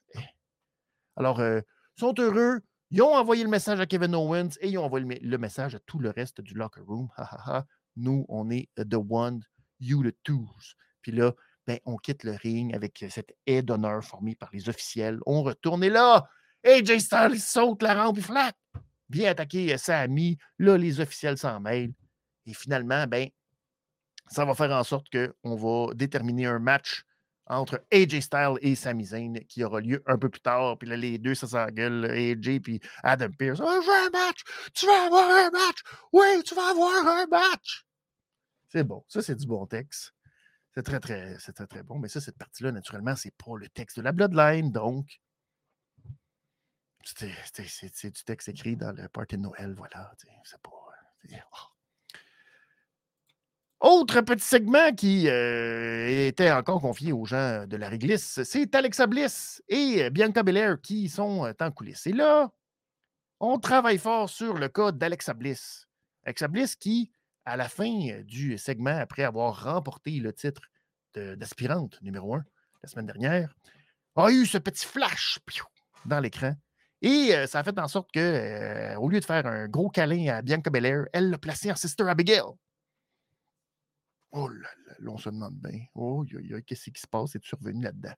Alors, euh, ils sont heureux. Ils ont envoyé le message à Kevin Owens et ils ont envoyé le, le message à tout le reste du locker room. Ha, ha, ha. Nous, on est the one, you the twos. Puis là, ben, on quitte le ring avec cette haie d'honneur formée par les officiels. On retourne et là, A J Styles saute la rampe et flat. Vient attaquer Sami. Là, les officiels s'en mêlent. Et finalement, ben, ça va faire en sorte qu'on va déterminer un match entre A J Styles et Sami Zayn qui aura lieu un peu plus tard. Puis là, les deux, ça s'engueule, A J puis Adam Pearce. Oh, je veux un match! Tu vas avoir un match! Oui, tu vas avoir un match! C'est bon. Ça, c'est du bon texte. C'est très, très, c'est très, très bon. Mais ça, cette partie-là, naturellement, c'est pas le texte de la Bloodline. Donc, c'est, c'est, c'est, c'est du texte écrit dans le party de Noël. Voilà. C'est pas... C'est, oh. Autre petit segment qui euh, était encore confié aux gens de la réglisse, c'est Alexa Bliss et Bianca Belair qui sont en coulisses. Et là, on travaille fort sur le cas d'Alexa Bliss. Alexa Bliss qui, à la fin du segment, après avoir remporté le titre de, d'aspirante numéro un la semaine dernière, a eu ce petit flash piou, dans l'écran. Et euh, ça a fait en sorte que, euh, au lieu de faire un gros câlin à Bianca Belair, elle l'a placé en Sister Abigail. Oh là là, là, on se demande bien. Oh, yo, yo, qu'est-ce qui se passe? Es-tu revenu là-dedans?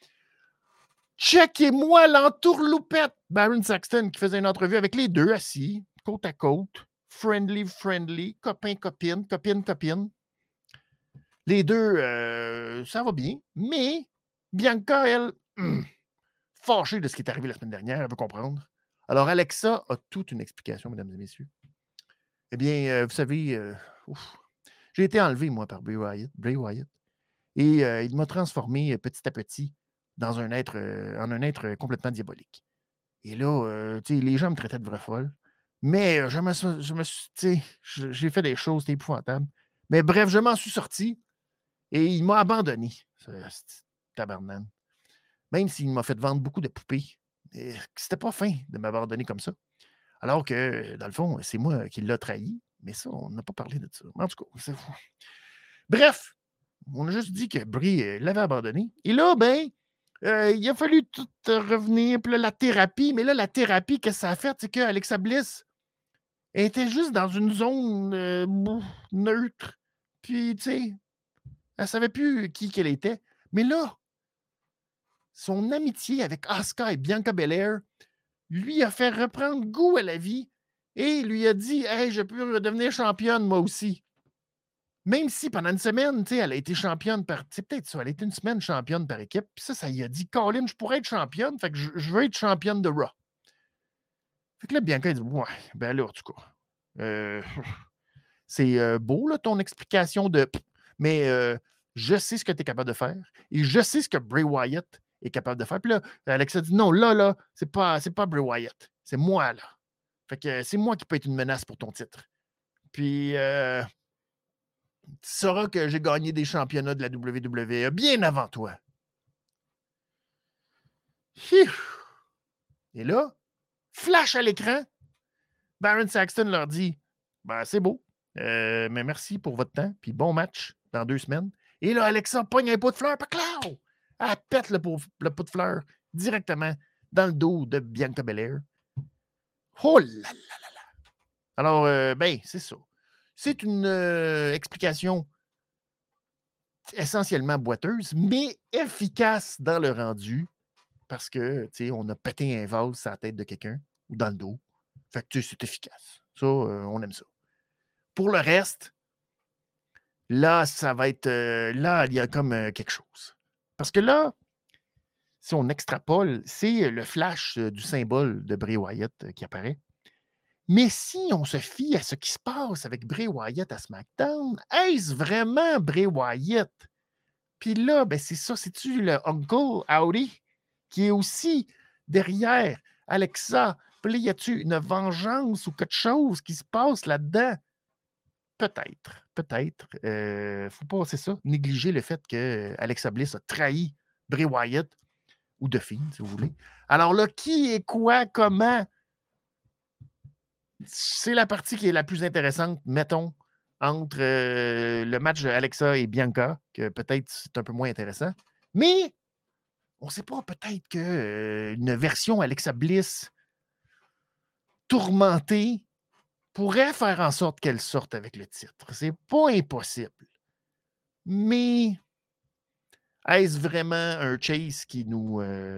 Checkez-moi l'entourloupette! Baron Saxton qui faisait une entrevue avec les deux assis, côte à côte, friendly, friendly, copain, copine, copine, copine. Les deux, euh, ça va bien, mais Bianca, elle, hum, fâchée de ce qui est arrivé la semaine dernière, elle veut comprendre. Alors, Alexa a toute une explication, mesdames et messieurs. Eh bien, euh, vous savez, euh, ouf, j'ai été enlevé, moi, par Bray Wyatt, Bray Wyatt et euh, il m'a transformé euh, petit à petit dans un être, euh, en un être complètement diabolique. Et là, euh, tu sais, les gens me traitaient de vraie folle, mais euh, je me suis, je me suis, tu sais, je- j'ai fait des choses, c'était épouvantable. Mais bref, je m'en suis sorti et il m'a abandonné, ce ce tabarnane. Même s'il m'a fait vendre beaucoup de poupées. Et c'était pas fin de m'abandonner comme ça. Alors que, dans le fond, c'est moi qui l'ai trahi. Mais ça, on n'a pas parlé de ça. En tout cas, c'est fou. Bref, on a juste dit que Brie euh, l'avait abandonné. Et là, ben, euh, il a fallu tout euh, revenir. Puis là, la thérapie. Mais là, la thérapie, qu'est-ce que ça a fait? C'est qu'Alexa Bliss elle était juste dans une zone euh, bouf, neutre. Puis, tu sais, elle savait plus qui qu'elle était. Mais là, son amitié avec Asuka et Bianca Belair lui a fait reprendre goût à la vie et lui a dit Hey, je peux redevenir championne, moi aussi. Même si pendant une semaine, tu sais, elle a été championne par. C'est peut-être ça, elle a été une semaine championne par équipe. Puis ça, ça lui a dit Colin, je pourrais être championne, fait que je, je veux être championne de Raw. Fait que là, Bianca a dit Ouais, ben là, en tout cas. Euh, c'est euh, beau, là, ton explication de. Mais euh, je sais ce que tu es capable de faire et je sais ce que Bray Wyatt est capable de faire. Puis là, Alexa dit non, là, là, c'est pas, c'est pas Bray Wyatt. C'est moi, là. Fait que c'est moi qui peux être une menace pour ton titre. Puis, euh, tu sauras que j'ai gagné des championnats de la W W E bien avant toi. Et là, flash à l'écran, Baron Saxton leur dit ben, c'est beau, euh, mais merci pour votre temps, puis bon match dans deux semaines. Et là, Alexa pogne un pot de fleurs, paclaw! Elle pète le pot, le pot de fleurs directement dans le dos de Bianca Belair. Oh là là là là! Alors, euh, ben, c'est ça. C'est une euh, explication essentiellement boiteuse, mais efficace dans le rendu parce que, tu sais, on a pété un vase sur la tête de quelqu'un ou dans le dos. Fait que, tu sais, c'est efficace. Ça, euh, on aime ça. Pour le reste, là, ça va être... euh, là, il y a comme euh, quelque chose. Parce que là, si on extrapole, c'est le flash euh, du symbole de Bray Wyatt euh, qui apparaît. Mais si on se fie à ce qui se passe avec Bray Wyatt à SmackDown, est-ce vraiment Bray Wyatt? Puis là, ben c'est ça, c'est-tu le Uncle Howdy qui est aussi derrière Alexa? Puis là, y a-tu une vengeance ou quelque chose qui se passe là-dedans? Peut-être, peut-être. Euh, faut pas, c'est ça, négliger le fait que Alexa Bliss a trahi Bray Wyatt ou The Fiend, si vous voulez. Alors là, qui est quoi, comment? C'est la partie qui est la plus intéressante, mettons, entre euh, le match de Alexa et Bianca, que peut-être c'est un peu moins intéressant. Mais on ne sait pas, peut-être qu'une euh, version Alexa Bliss tourmentée pourrait faire en sorte qu'elle sorte avec le titre. C'est pas impossible. Mais est-ce vraiment un chase qui nous, euh,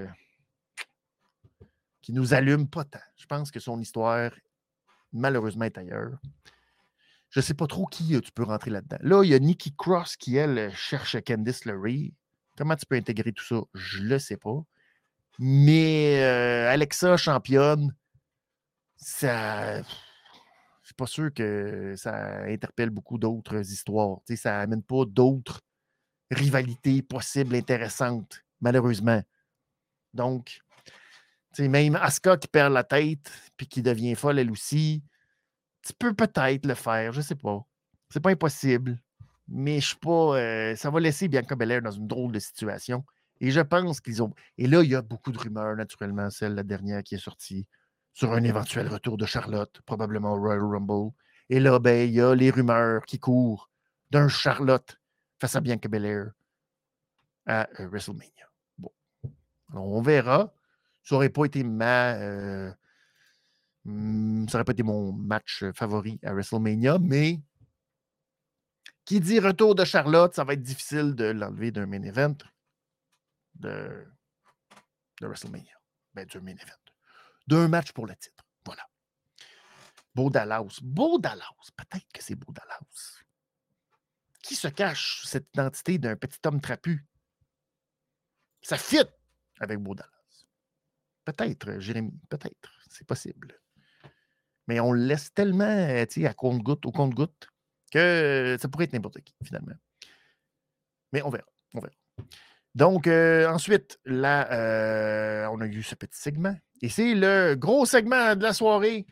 qui nous allume pas tant? Je pense que son histoire, malheureusement, est ailleurs. Je ne sais pas trop qui euh, tu peux rentrer là-dedans. Là, il y a Nikki Cross qui, elle, cherche Candice LeRae. Comment tu peux intégrer tout ça? Je ne le sais pas. Mais euh, Alexa, championne, ça... Je suis pas sûr que ça interpelle beaucoup d'autres histoires. Tu sais, ça n'amène pas d'autres rivalités possibles, intéressantes, malheureusement. Donc, tu sais, même Asuka qui perd la tête puis qui devient folle elle aussi, tu peux peut-être le faire, je sais pas. C'est pas impossible. Mais je suis pas. Euh, ça va laisser Bianca Belair dans une drôle de situation. Et je pense qu'ils ont. Et là, il y a beaucoup de rumeurs, naturellement, celle la dernière qui est sortie, sur un éventuel retour de Charlotte, probablement au Royal Rumble. Et là, ben, il y a les rumeurs qui courent d'un Charlotte face à Bianca Belair à euh, WrestleMania. Bon. Alors, on verra. Ça n'aurait pas été ma... Euh, ça n'aurait pas été mon match favori à WrestleMania, mais qui dit retour de Charlotte, ça va être difficile de l'enlever d'un main event de, de WrestleMania. Ben, d'un main event. D'un match pour le titre. Voilà. Beau Dallas. Beau Dallas. Peut-être que c'est Beau Dallas. Qui se cache sous cette identité d'un petit homme trapu? Ça fit avec Beau Dallas. Peut-être, Jérémy. Peut-être. C'est possible. Mais on le laisse tellement à compte-goutte, au compte-goutte, que ça pourrait être n'importe qui, finalement. Mais on verra. On verra. Donc, euh, ensuite, là, euh, on a eu ce petit segment. Et c'est le gros segment de la soirée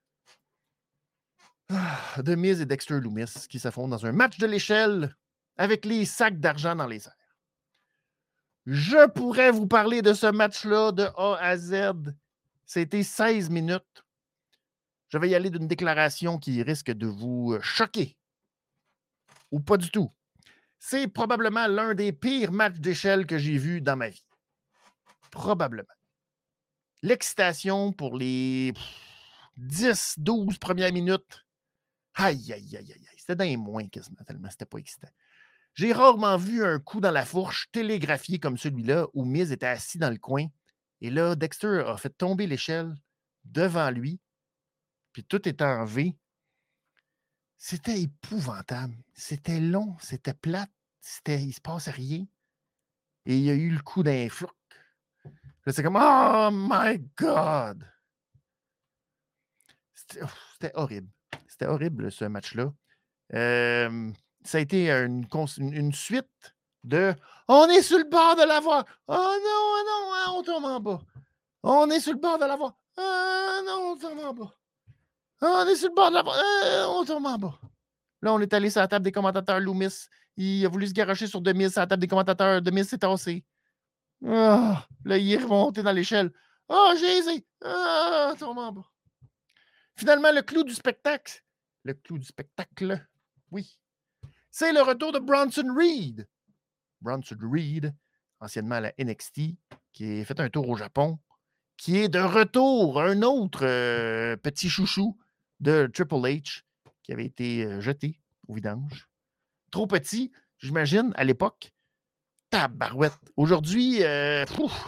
ah, de Miz et Dexter Lumis qui s'affrontent dans un match de l'échelle avec les sacs d'argent dans les airs. Je pourrais vous parler de ce match-là de A à Z. C'était seize minutes. Je vais y aller d'une déclaration qui risque de vous choquer. Ou pas du tout. C'est probablement l'un des pires matchs d'échelle que j'ai vu dans ma vie. Probablement. L'excitation pour les dix douze premières minutes. Aïe, aïe, aïe, aïe. C'était dans les moins quasiment, tellement c'était pas excitant. J'ai rarement vu un coup dans la fourche télégraphié comme celui-là où Miz était assis dans le coin. Et là, Dexter a fait tomber l'échelle devant lui. Puis tout était en V. C'était épouvantable. C'était long, c'était plate, c'était, il se passait rien. Et il y a eu le coup d'un floc. C'est comme, oh my God! C'était, c'était horrible. C'était horrible, ce match-là. Euh, ça a été une, une suite de on est sur le bord de la voie. Oh non, oh non, hein, on tombe en bas. On est sur le bord de la voie. Oh non, on tombe en bas. On est sur le bord de la voie. Oh, on tombe en bas. Là, on est allé sur la table des commentateurs. Loomis, il a voulu se garocher sur Demise sur la table des commentateurs. Demise s'est tassé. Oh, là, il est remonté dans l'échelle. Oh, j'ai aisé. Oh, tombe en bas. Finalement, le clou du spectacle. Le clou du spectacle, oui. C'est le retour de Bronson Reed. Bronson Reed, anciennement à la N X T, qui a fait un tour au Japon, qui est de retour, un autre euh, petit chouchou de Triple H, qui avait été euh, jeté au vidange. Trop petit, j'imagine, à l'époque. Tabarouette. Aujourd'hui, euh,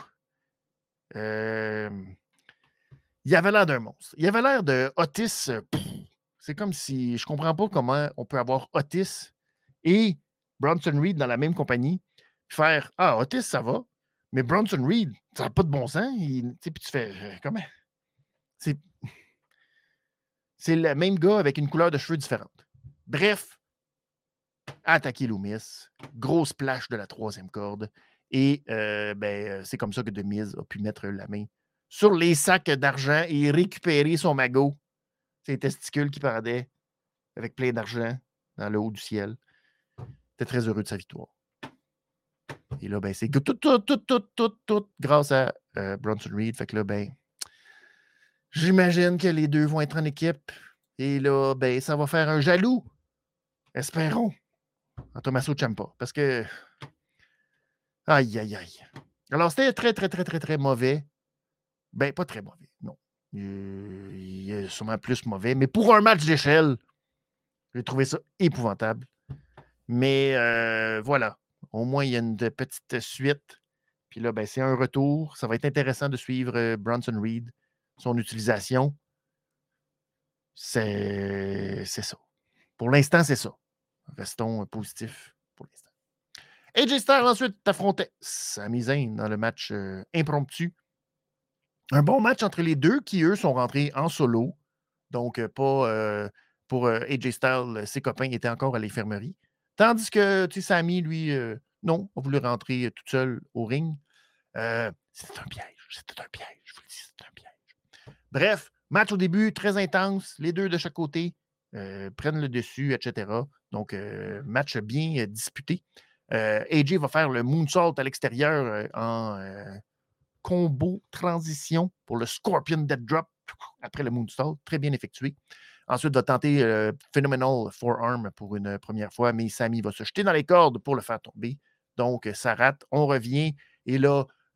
euh, il avait l'air d'un monstre. Il avait l'air de Otis. Euh, c'est comme si, je comprends pas comment on peut avoir Otis et Bronson Reed dans la même compagnie, faire ah, Otis, ça va, mais Bronson Reed, ça n'a pas de bon sens. Il, puis tu fais euh, comment? C'est, c'est le même gars avec une couleur de cheveux différente. Bref, attaquer Loomis, grosse splash de la troisième corde, et euh, ben, c'est comme ça que Demise a pu mettre la main sur les sacs d'argent et récupérer son magot, ses testicules qui pendaient avec plein d'argent dans le haut du ciel. Était très heureux de sa victoire. Et là, ben, c'est tout, tout, tout, tout, tout, tout, tout grâce à euh, Bronson Reed. Fait que là, ben, j'imagine que les deux vont être en équipe. Et là, ben, ça va faire un jaloux. Espérons. En Tommaso Ciampa. Parce que. Aïe, aïe, aïe. Alors, c'était très, très, très, très, très mauvais. Ben, pas très mauvais, non. Il, il est sûrement plus mauvais. Mais pour un match d'échelle, j'ai trouvé ça épouvantable. Mais euh, voilà. Au moins, il y a une petite suite. Puis là, ben, c'est un retour. Ça va être intéressant de suivre euh, Bronson Reed, son utilisation. C'est, c'est ça. Pour l'instant, c'est ça. Restons positifs pour l'instant. A J Styles ensuite affrontait Sami Zayn dans le match euh, impromptu. Un bon match entre les deux qui, eux, sont rentrés en solo. Donc, euh, pas euh, pour euh, A J Styles, ses copains étaient encore à l'infirmerie. Tandis que, tu sais, Sami, lui, euh, non, a voulu rentrer euh, tout seul au ring. Euh, c'était un piège. C'était un piège. Je vous le dis, c'était un piège. Bref, match au début, très intense. Les deux de chaque côté euh, prennent le dessus, et cetera. Donc, euh, match bien euh, disputé. Euh, A J va faire le moonsault à l'extérieur euh, en euh, combo transition pour le Scorpion Dead Drop après le moonsault. Très bien effectué. Ensuite, va tenter euh, Phenomenal Forearm pour une première fois, mais Sami va se jeter dans les cordes pour le faire tomber. Donc, ça rate. On revient. Et là,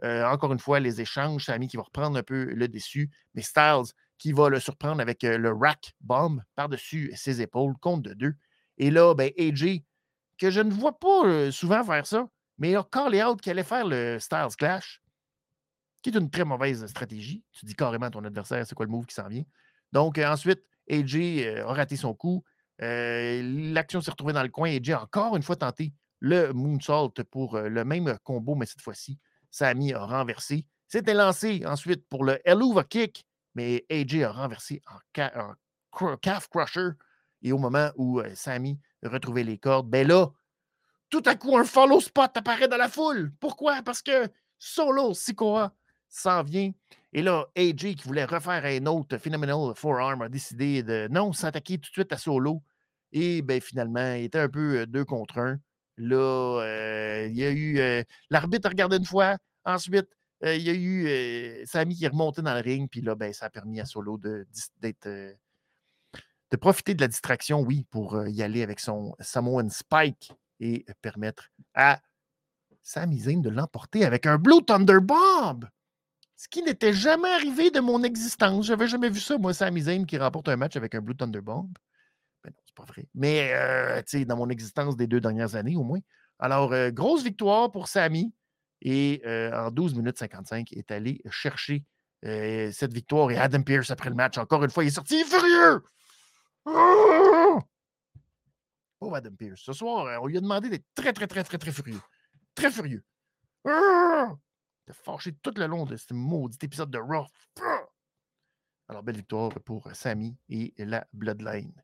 Euh, encore une fois, les échanges, Sami qui va reprendre un peu le dessus, mais Styles qui va le surprendre avec euh, le rack bomb par-dessus ses épaules, compte de deux. Et là, ben, A J, que je ne vois pas euh, souvent faire ça, mais il a callé out qu'il allait faire le Styles Clash, qui est une très mauvaise stratégie. Tu dis carrément à ton adversaire c'est quoi le move qui s'en vient. Donc, euh, ensuite, A J euh, a raté son coup. Euh, L'action s'est retrouvée dans le coin. A J a encore une fois tenté le moonsault pour euh, le même combo, mais cette fois-ci, Sami a renversé. C'était lancé ensuite pour le Helluva Kick, mais A J a renversé en, ca en cr calf crusher. Et au moment où euh, Sami retrouvait les cordes, ben là, tout à coup, un follow spot apparaît dans la foule. Pourquoi? Parce que Solo Sikoa s'en vient. Et là, A J, qui voulait refaire un autre Phenomenal Forearm, a décidé de non s'attaquer tout de suite à Solo. Et ben, finalement, il était un peu euh, deux contre un. Là, euh, il y a eu. Euh, L'arbitre a regardé une fois. Ensuite, euh, il y a eu euh, Sami qui est remonté dans le ring. Puis là, ben, ça a permis à Solo de, d'être. Euh, de profiter de la distraction, oui, pour euh, y aller avec son Samoan Spike et permettre à Sami Zayn de l'emporter avec un Blue Thunder Bomb. Ce qui n'était jamais arrivé de mon existence. Je n'avais jamais vu ça, moi, Sami Zayn qui remporte un match avec un Blue Thunder Bomb. Ben non, c'est pas vrai. Mais, euh, tu sais, dans mon existence des deux dernières années, au moins. Alors, euh, grosse victoire pour Sami. Et euh, en douze minutes cinquante-cinq, est allé chercher euh, cette victoire. Et Adam Pearce, après le match, encore une fois, il est sorti furieux. Oh! Pauvre Adam Pearce. Ce soir, on lui a demandé d'être très, très, très, très, très furieux. Très furieux. Il était fâché tout le long de ce maudit épisode de Raw. Alors, belle victoire pour Sami et la Bloodline.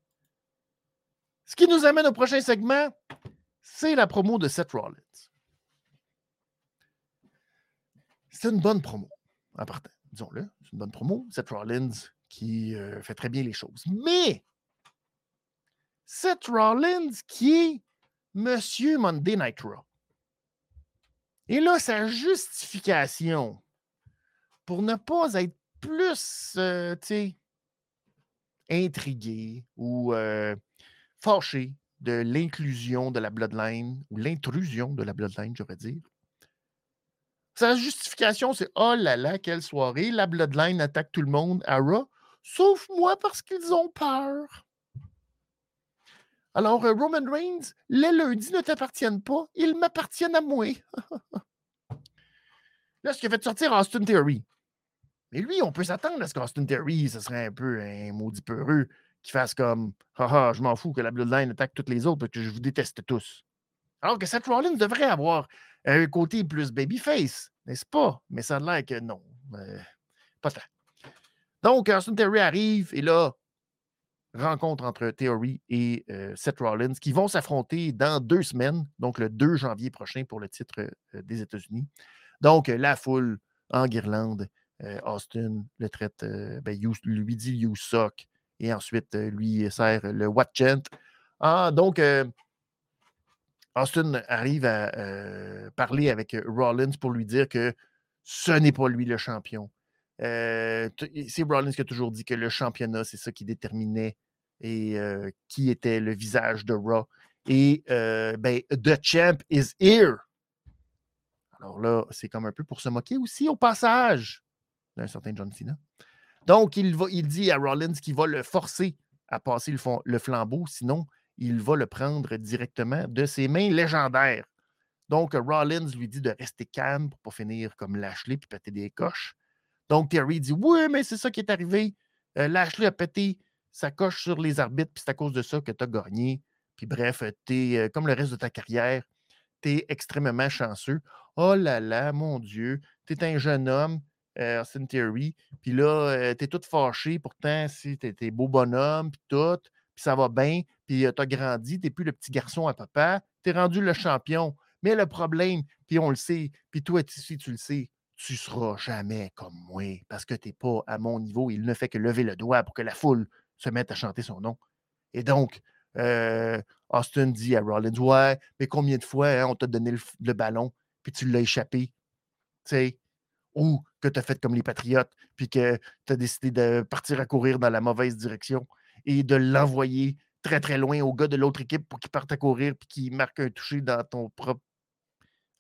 Ce qui nous amène au prochain segment, c'est la promo de Seth Rollins. C'est une bonne promo, en partant, disons-le. C'est une bonne promo. Seth Rollins qui euh, fait très bien les choses. Mais Seth Rollins qui est Monsieur Monday Night Raw. Et là, sa justification pour ne pas être plus, euh, tu sais, intrigué ou euh, fâché de l'inclusion de la Bloodline, ou l'intrusion de la Bloodline, j'aurais dire. Sa justification, c'est « Oh là là, quelle soirée, la Bloodline attaque tout le monde à Raw, sauf moi parce qu'ils ont peur. » Alors, euh, Roman Reigns, les lundis ne t'appartiennent pas, ils m'appartiennent à moi. Là, ce qui a fait sortir Austin Theory. Mais lui, on peut s'attendre à ce qu'Austin Theory, ce serait un peu un maudit peureux qui fasse comme « Haha, je m'en fous que la Bloodline attaque toutes les autres parce que je vous déteste tous. » Alors que Seth Rollins devrait avoir un côté plus babyface, n'est-ce pas? Mais ça a l'air que non. Euh, pas tant. Donc, Austin Theory arrive et là, rencontre entre Theory et euh, Seth Rollins qui vont s'affronter dans deux semaines, donc le deux janvier prochain pour le titre euh, des États-Unis. Donc, la foule en guirlande. Euh, Austin le traite, euh, ben, you, lui dit You suck. Et ensuite, euh, lui sert le What Chant. Ah, donc, euh, Austin arrive à euh, parler avec Rollins pour lui dire que ce n'est pas lui le champion. Euh, c'est Rollins qui a toujours dit que le championnat, c'est ça qui déterminait et euh, qui était le visage de Raw. Et euh, ben, The Champ is here. Alors là, c'est comme un peu pour se moquer aussi au passage d'un certain John Cena. Donc, il, va, il dit à Rollins qu'il va le forcer à passer le, fond, le flambeau, sinon, il va le prendre directement de ses mains légendaires. Donc, Rollins lui dit de rester calme pour ne pas finir comme Lashley puis péter des coches. Donc, Theory dit « Oui, mais c'est ça qui est arrivé. Euh, Lashley a pété sa coche sur les arbitres, puis c'est à cause de ça que tu as gagné. Puis bref, tu es, euh, comme le reste de ta carrière, tu es extrêmement chanceux. Oh là là, mon Dieu, tu es un jeune homme, euh, Austin Theory, puis là, euh, tu es tout fâché, pourtant, si tu es beau bonhomme, puis tout, puis ça va bien, puis euh, tu as grandi, tu n'es plus le petit garçon à papa, tu es rendu le champion. Mais le problème, puis on le sait, puis toi, si tu le sais, tu ne seras jamais comme moi, parce que tu n'es pas à mon niveau. Il ne fait que lever le doigt pour que la foule se mette à chanter son nom. Et donc, euh, Austin dit à Rollins, ouais, mais combien de fois hein, on t'a donné le, le ballon, puis tu l'as échappé, tu sais, ou que tu as fait comme les Patriotes, puis que tu as décidé de partir à courir dans la mauvaise direction et de l'envoyer très, très loin au gars de l'autre équipe pour qu'il parte à courir puis qu'il marque un toucher dans ton propre...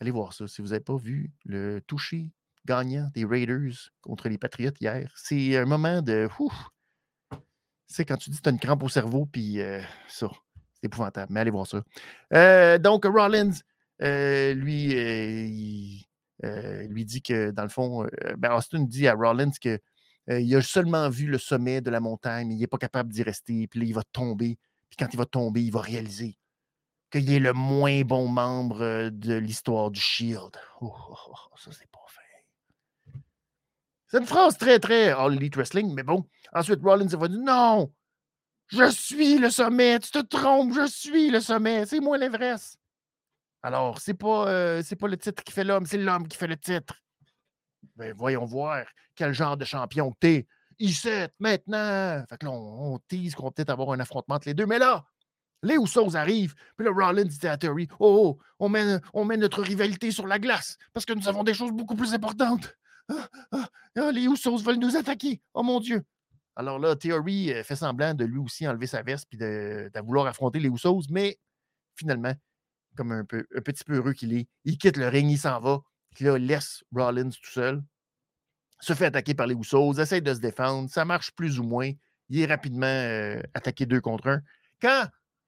Allez voir ça. Si vous n'avez pas vu le toucher gagnant des Raiders contre les Patriots hier, c'est un moment de... Ouf, tu sais, quand tu dis que tu as une crampe au cerveau, puis euh, ça, c'est épouvantable. Mais allez voir ça. Euh, donc, Rollins, euh, lui, euh, il euh, lui dit que, dans le fond, euh, ben Austin dit à Rollins que euh, il a seulement vu le sommet de la montagne, mais il n'est pas capable d'y rester. Puis là, il va tomber. Puis quand il va tomber, il va réaliser qu'il est le moins bon membre euh, de l'histoire du Shield. Oh, oh, oh, ça, c'est pas fait. C'est une phrase très, très All Elite Wrestling, mais bon. Ensuite, Rollins va dire non, je suis le sommet, tu te trompes, je suis le sommet, c'est moi l'Everest. Alors, c'est pas, euh, c'est pas le titre qui fait l'homme, c'est l'homme qui fait le titre. Ben, voyons voir quel genre de champion que t'es. I sept, maintenant. Fait que là, on, on tease qu'on va peut-être avoir un affrontement entre les deux. Mais là, les Usos arrivent. Puis là, Rollins dit à Theory, oh, oh, on met, on met notre rivalité sur la glace parce que nous avons des choses beaucoup plus importantes. Ah, ah, ah, les Usos veulent nous attaquer. Oh mon Dieu. Alors là, Theory fait semblant de lui aussi enlever sa veste puis de, de vouloir affronter les Usos, mais finalement, comme un, peu, un petit peu heureux qu'il est, il quitte le ring, il s'en va, puis là, laisse Rollins tout seul, se fait attaquer par les Usos, essaie de se défendre, ça marche plus ou moins, il est rapidement euh, attaqué deux contre un. Quand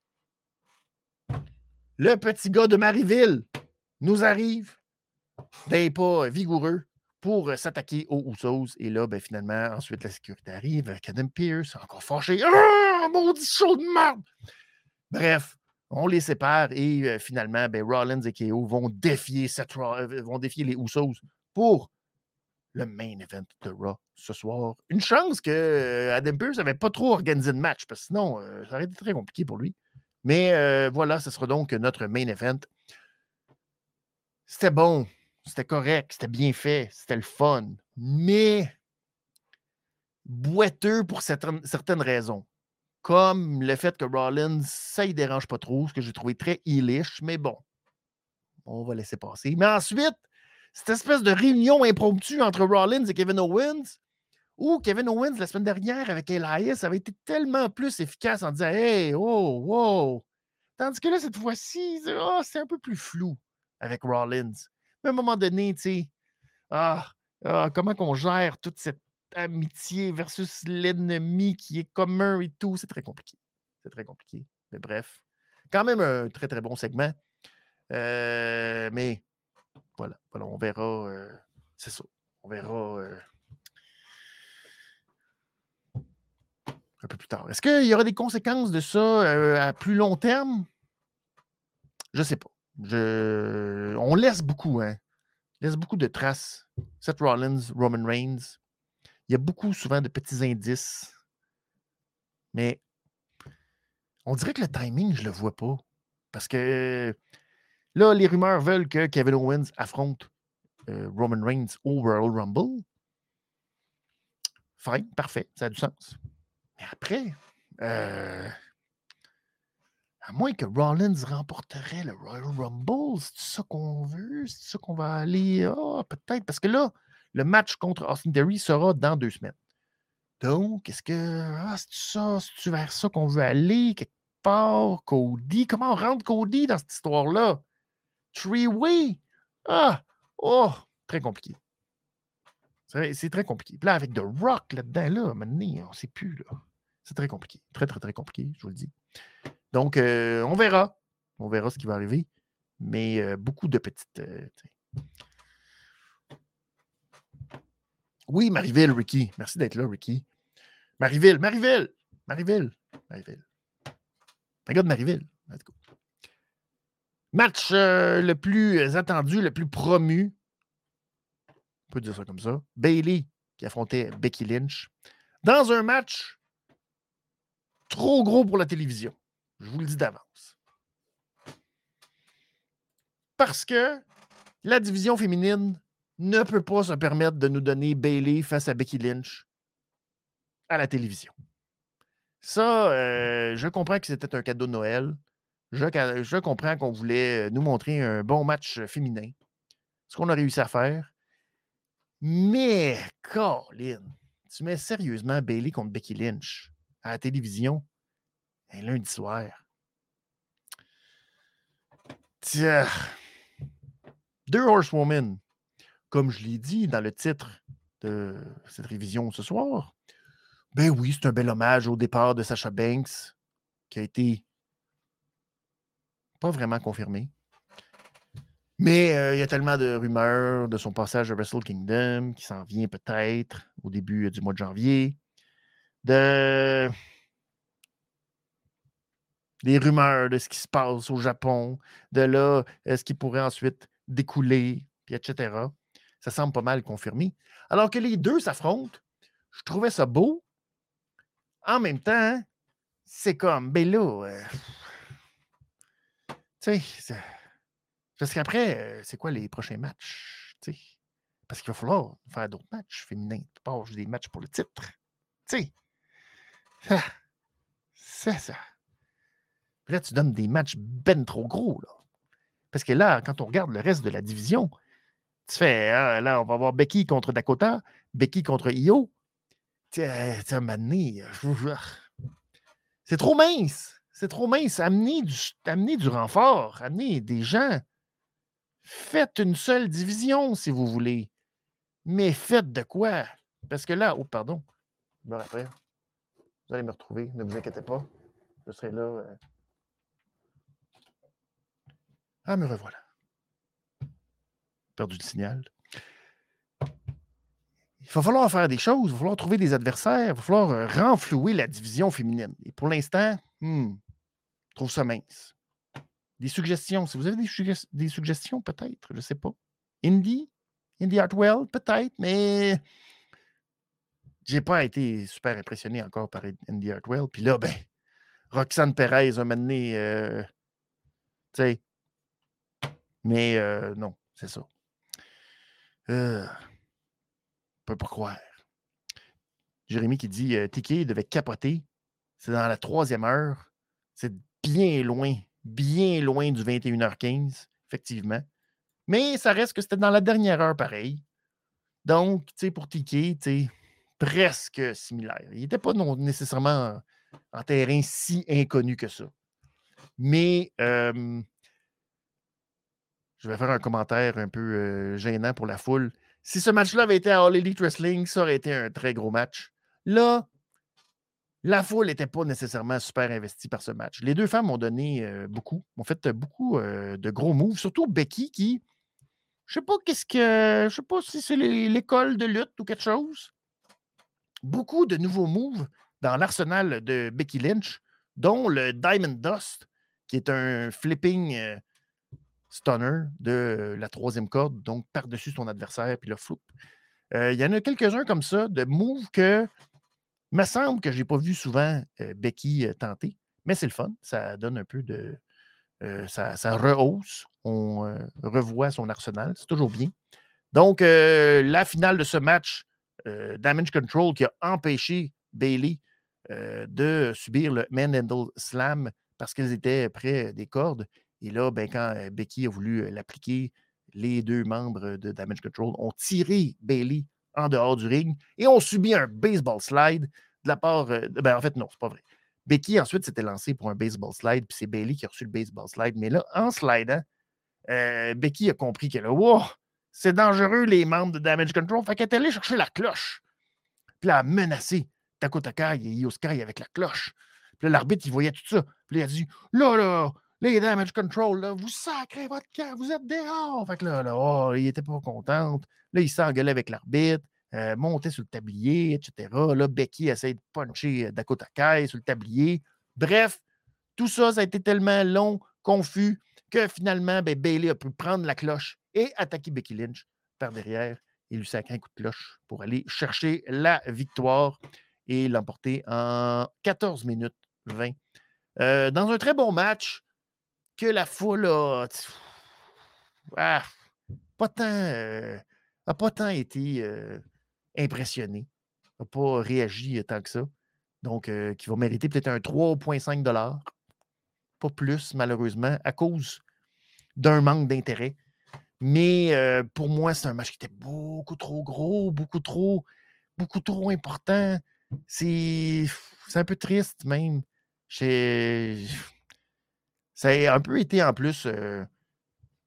le petit gars de Marieville nous arrive d'un pas vigoureux pour euh, s'attaquer aux Usos, et là, ben, finalement, ensuite, la sécurité arrive avec Adam Pearce, encore fâché. Ah, maudit chaud de merde! Bref, on les sépare et euh, finalement, ben, Rollins et K O vont défier, Seth Roll- euh, vont défier les Usos pour le main event de Raw ce soir. Une chance que euh, Adam Pearce n'avait pas trop organisé de match, parce que sinon, euh, ça aurait été très compliqué pour lui. Mais euh, voilà, ce sera donc notre main event. C'était bon, c'était correct, c'était bien fait, c'était le fun, mais boiteux pour certaines, certaines raisons. Comme le fait que Rollins, ça ne dérange pas trop, ce que j'ai trouvé très heelish, mais bon, on va laisser passer. Mais ensuite, cette espèce de réunion impromptue entre Rollins et Kevin Owens, où Kevin Owens, la semaine dernière, avec Elias, avait été tellement plus efficace en disant « Hey, oh, wow! » Tandis que là, cette fois-ci, c'est oh, un peu plus flou avec Rollins. Mais à un moment donné, tu sais, ah, ah, comment qu'on gère toute cette amitié versus l'ennemi qui est commun et tout, c'est très compliqué. C'est très compliqué. Mais bref, quand même un très, très bon segment. Euh, mais voilà, voilà, on verra. Euh, c'est ça. On verra euh, un peu plus tard. Est-ce qu'il y aura des conséquences de ça euh, à plus long terme? Je ne sais pas. Je... On laisse beaucoup, hein. On laisse beaucoup de traces. Seth Rollins, Roman Reigns. Il y a beaucoup, souvent, de petits indices. Mais on dirait que le timing, je ne le vois pas. Parce que là, les rumeurs veulent que Kevin Owens affronte euh, Roman Reigns au Royal Rumble. Fine, parfait, ça a du sens. Mais après, euh, à moins que Rollins remporterait le Royal Rumble, c'est ça qu'on veut? C'est ça qu'on va aller? Ah, oh, peut-être. Parce que là, le match contre Austin Theory sera dans deux semaines. Donc, est-ce que ah, c'est ça? C'est-tu vers ça qu'on veut aller? Quelque part, Cody? Comment on rentre Cody dans cette histoire-là? Three-way? Ah! Oh! Très compliqué. C'est, c'est très compliqué. Puis là, avec The Rock là-dedans, là, maintenant, on ne sait plus, là. C'est très compliqué. Très, très, très compliqué, je vous le dis. Donc, euh, on verra. On verra ce qui va arriver. Mais euh, beaucoup de petites... Euh, oui, Marieville, Ricky. Merci d'être là, Ricky. Marieville, Marieville, Marieville, Marieville. Un gars de Marieville. Let's go. Match euh, le plus attendu, le plus promu. On peut dire ça comme ça. Bayley qui affrontait Becky Lynch. Dans un match trop gros pour la télévision. Je vous le dis d'avance. Parce que la division féminine ne peut pas se permettre de nous donner Bayley face à Becky Lynch à la télévision. Ça, euh, je comprends que c'était un cadeau de Noël. Je, je comprends qu'on voulait nous montrer un bon match féminin. Ce qu'on a réussi à faire. Mais, Colin, tu mets sérieusement Bayley contre Becky Lynch à la télévision un lundi soir. Tiens. Deux Horsewomen, comme je l'ai dit dans le titre de cette révision ce soir, ben oui, c'est un bel hommage au départ de Sasha Banks, qui a été pas vraiment confirmé. Mais euh, il y a tellement de rumeurs de son passage à Wrestle Kingdom qui s'en vient peut-être au début euh, du mois de janvier. De... Des rumeurs de ce qui se passe au Japon, de là, euh, ce qui pourrait ensuite découler, puis et cetera. Ça semble pas mal confirmé. Alors que les deux s'affrontent, je trouvais ça beau. En même temps, c'est comme, ben là, euh, tu sais, parce qu'après, euh, c'est quoi les prochains matchs? T'sais? Parce qu'il va falloir faire d'autres matchs féminins. Pas juste des matchs pour le titre. Tu sais, c'est ça. Puis là, tu donnes des matchs ben trop gros. Là. Parce que là, quand on regarde le reste de la division, tu fais, ah, là, on va avoir Becky contre Dakota, Becky contre Io. Tu sais, à un moment donné, c'est trop mince. C'est trop mince. Amener du, amener du renfort, amener des gens. Faites une seule division si vous voulez. Mais faites de quoi? Parce que là, oh, pardon, je me rappelle. Vous allez me retrouver, ne vous inquiétez pas. Je serai là. Euh... Ah, me revoilà. Perdu le signal. Il va falloir faire des choses, il va falloir trouver des adversaires, il va falloir euh, renflouer la division féminine. Et pour l'instant, hmm, je trouve ça mince. Des suggestions, si vous avez des, sugge- des suggestions, peut-être, je ne sais pas. Indie? Indie Hartwell, peut-être, mais j'ai pas été super impressionné encore par Indie Hartwell. Puis là, ben, Roxane Perez a mené, euh, tu sais, mais euh, non, c'est ça. Euh, je peux pas croire. Jérémy qui dit euh, Tiki devait capoter. C'est dans la troisième heure. C'est bien loin, bien loin du vingt et une heures quinze, effectivement. Mais ça reste que c'était dans la dernière heure pareil. Donc, tu sais, pour Tiki, tu sais, presque similaire. Il n'était pas non, nécessairement en, en terrain si inconnu que ça. Mais euh, je vais faire un commentaire un peu euh, gênant pour la foule. Si ce match-là avait été à All Elite Wrestling, ça aurait été un très gros match. Là, la foule n'était pas nécessairement super investie par ce match. Les deux femmes ont donné euh, beaucoup, ont fait beaucoup euh, de gros moves, surtout Becky qui, je sais pas qu'est-ce que, je sais pas si c'est les- l'école de lutte ou quelque chose. Beaucoup de nouveaux moves dans l'arsenal de Becky Lynch, dont le Diamond Dust, qui est un flipping euh, stunner de la troisième corde, donc par-dessus son adversaire, puis le flou. Euh, Il y en a quelques-uns comme ça, de moves que il me semble que je n'ai pas vu souvent euh, Becky euh, tenter, mais c'est le fun. Ça donne un peu de. Euh, ça, ça rehausse. On euh, revoit son arsenal. C'est toujours bien. Donc, euh, la finale de ce match, euh, Damage Control, qui a empêché Bayley euh, de subir le Manhandle Slam parce qu'elles étaient près des cordes. Et là, ben, quand euh, Becky a voulu l'appliquer, les deux membres de Damage Control ont tiré Bayley en dehors du ring et ont subi un baseball slide de la part. Euh, ben, en fait, non, c'est pas vrai. Becky ensuite s'était lancée pour un baseball slide, puis c'est Bayley qui a reçu le baseball slide. Mais là, en slidant, euh, Becky a compris que là, wow, c'est dangereux, les membres de Damage Control. Fait qu'elle est allée chercher la cloche. Puis là, elle a menacé Dakota Kai et Io Sky avec la cloche. Puis là, l'arbitre, il voyait tout ça. Puis là, il a dit là, là, les Damage Control, là, vous sacrez votre camp, vous êtes dehors. Fait que là, là oh, il était pas content. Là, il s'engueulait avec l'arbitre, euh, montait sur le tablier, et cetera. Là, Becky essaie de puncher Dakota Kai sur le tablier. Bref, tout ça, ça a été tellement long, confus, que finalement, ben, Bayley a pu prendre la cloche et attaquer Becky Lynch par derrière et lui sacrer un coup de cloche pour aller chercher la victoire et l'emporter en quatorze minutes vingt. Euh, dans un très bon match que la foule a ah, pas tant, euh, a pas tant été euh, impressionnée, n'a pas réagi tant que ça. Donc, euh, qui va mériter peut-être un trois virgule cinq dollars. Pas plus, malheureusement, à cause d'un manque d'intérêt. Mais euh, pour moi, c'est un match qui était beaucoup trop gros, beaucoup trop, beaucoup trop important. C'est, c'est un peu triste même. J'ai, ça a un peu été en plus euh,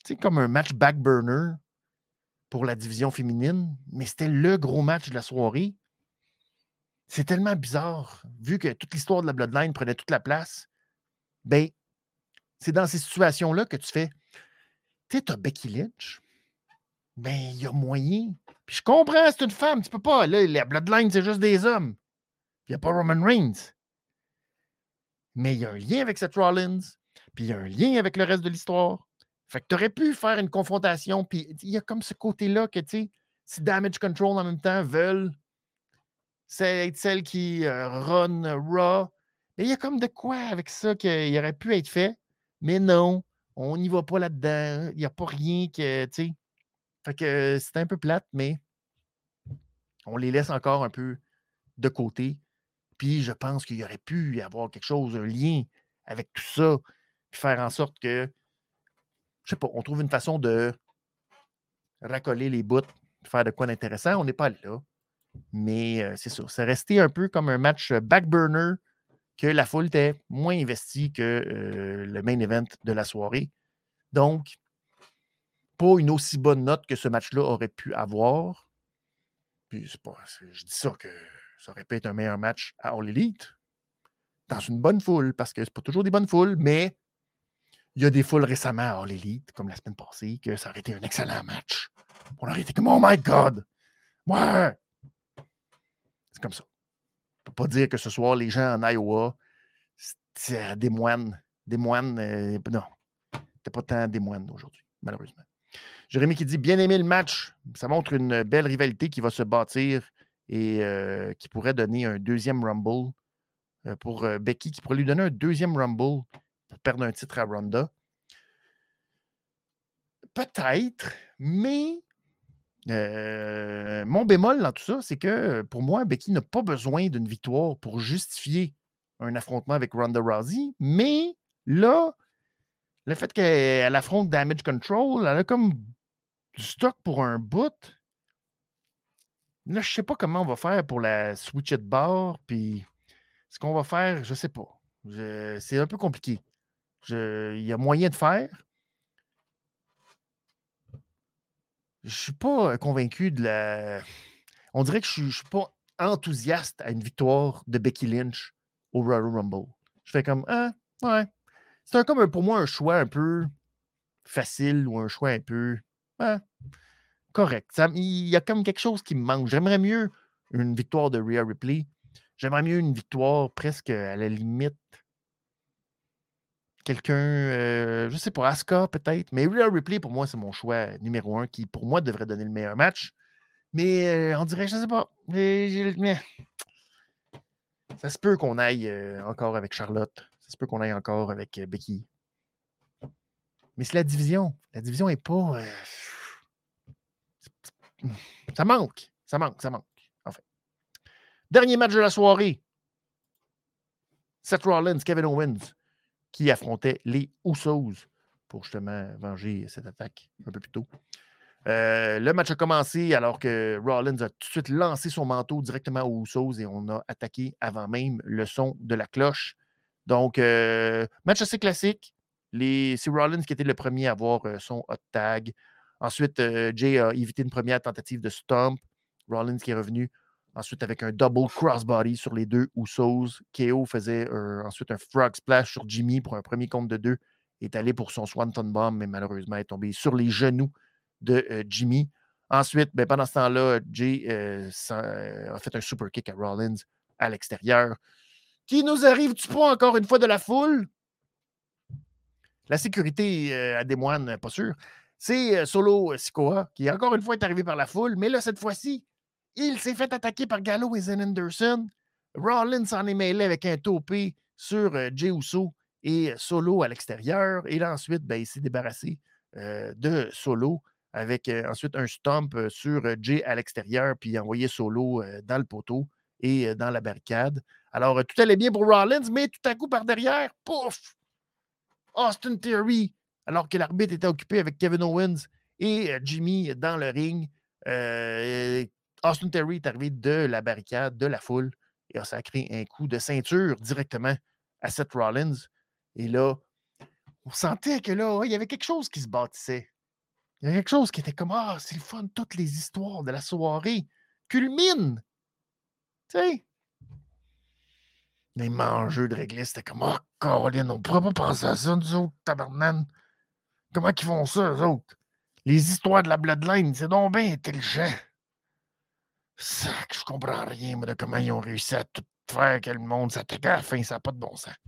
tu sais, comme un match back burner pour la division féminine, mais c'était le gros match de la soirée. C'est tellement bizarre, vu que toute l'histoire de la Bloodline prenait toute la place. Ben, c'est dans ces situations-là que tu fais. Tu sais, t'as Becky Lynch. Ben, il y a moyen. Puis je comprends, c'est une femme, tu peux pas. Là, la Bloodline, c'est juste des hommes. Il n'y a pas Roman Reigns. Mais il y a un lien avec Seth Rollins, puis il y a un lien avec le reste de l'histoire. Fait que tu aurais pu faire une confrontation, puis il y a comme ce côté-là que, tu sais, si Damage Control en même temps veulent c'est être celle qui euh, run euh, Raw, mais il y a comme de quoi avec ça qu'il aurait pu être fait, mais non, on n'y va pas là-dedans. Il n'y a pas rien que, tu sais. Fait que euh, c'est un peu plate, mais on les laisse encore un peu de côté. Puis je pense qu'il y aurait pu y avoir quelque chose, un lien avec tout ça, puis faire en sorte que, je sais pas, on trouve une façon de racoler les bouts, puis faire de quoi d'intéressant. On n'est pas là. Mais euh, c'est ça. C'est resté un peu comme un match back burner que la foule était moins investie que euh, le main event de la soirée. Donc, pas une aussi bonne note que ce match-là aurait pu avoir. Puis c'est pas, c'est- je dis ça que ça aurait pu être un meilleur match à All Elite dans une bonne foule, parce que c'est pas toujours des bonnes foules, mais il y a des foules récemment à All Elite, comme la semaine passée, que ça aurait été un excellent match. On aurait été comme Oh my God! Ouais! C'est comme ça. On peut pas dire que ce soir, les gens en Iowa, c'était des moines. Des moines, euh, non. C'était pas tant des moines aujourd'hui, malheureusement. Jérémy qui dit bien aimé le match. Ça montre une belle rivalité qui va se bâtir et euh, qui pourrait donner un deuxième Rumble euh, pour euh, Becky, qui pourrait lui donner un deuxième Rumble pour perdre un titre à Ronda. Peut-être, mais euh, mon bémol dans tout ça, c'est que pour moi, Becky n'a pas besoin d'une victoire pour justifier un affrontement avec Ronda Rousey. Mais là, le fait qu'elle affronte Damage Control, elle a comme du stock pour un bout. Là, je ne sais pas comment on va faire pour la switch de bar, puis ce qu'on va faire, je ne sais pas. Je- c'est un peu compliqué. Je- Il y a moyen de faire. Je ne suis pas convaincu de la. On dirait que je ne suis pas enthousiaste à une victoire de Becky Lynch au Royal Rumble. Je fais comme, ah, ouais. C'est un- comme un- pour moi un choix un peu facile ou un choix un peu ah, correct. Ça- il y a comme quelque chose qui me manque. J'aimerais mieux une victoire de Rhea Ripley. J'aimerais mieux une victoire presque à la limite. Quelqu'un, euh, je sais pas, Asuka peut-être. Mais Rhea Ripley, pour moi, c'est mon choix numéro un qui, pour moi, devrait donner le meilleur match. Mais euh, on dirait, je sais pas. Mais, j'ai- mais ça se peut qu'on aille euh, encore avec Charlotte. Ça se peut qu'on aille encore avec euh, Becky. Mais c'est la division. La division est pas. euh, Ça manque. Ça manque, ça manque. En fait. Dernier match de la soirée. Seth Rollins, Kevin Owens, qui affrontaient les Usos pour justement venger cette attaque un peu plus tôt. Euh, le match a commencé alors que Rollins a tout de suite lancé son manteau directement aux Usos et on a attaqué avant même le son de la cloche. Donc, euh, match assez classique. Les, c'est Rollins qui était le premier à avoir euh, son hot tag. Ensuite, euh, Jay a évité une première tentative de stomp. Rollins qui est revenu ensuite avec un double crossbody sur les deux Usos. K O faisait euh, ensuite un frog splash sur Jimmy pour un premier compte de deux. Il est allé pour son Swanton Bomb, mais malheureusement est tombé sur les genoux de euh, Jimmy. Ensuite, ben, pendant ce temps-là, Jay euh, a fait un super kick à Rollins à l'extérieur. Qui nous arrive-tu pas encore une fois de la foule? La sécurité euh, à des moines, pas sûr. C'est euh, Solo Sikoa qui, encore une fois, est arrivé par la foule. Mais là, cette fois-ci, il s'est fait attaquer par Gallo et Zen Anderson. Rollins s'en est mêlé avec un topé sur euh, Jey Uso et Solo à l'extérieur. Et là, ensuite, ben, il s'est débarrassé euh, de Solo avec euh, ensuite un stomp euh, sur euh, Jay à l'extérieur, puis envoyé Solo euh, dans le poteau et euh, dans la barricade. Alors, euh, tout allait bien pour Rollins, mais tout à coup, par derrière, pouf! Austin Theory, alors que l'arbitre était occupé avec Kevin Owens et euh, Jimmy dans le ring. Euh, Austin Theory est arrivé de la barricade, de la foule, et a sacré un coup de ceinture directement à Seth Rollins. Et là, on sentait que là, il y avait quelque chose qui se bâtissait Il y a quelque chose qui était comme, ah, c'est le fun, toutes les histoires de la soirée culminent. Tu sais? Les mangeux de réglisse, c'était comme, oh, Caroline, on pourrait pas penser à ça, nous autres, tabarnan. Comment ils font ça, eux autres? Les histoires de la Bloodline, c'est donc bien intelligent. Sac, je comprends rien, moi, de comment ils ont réussi à tout faire que le monde s'attaque à la fin, ça n'a pas de bon sens.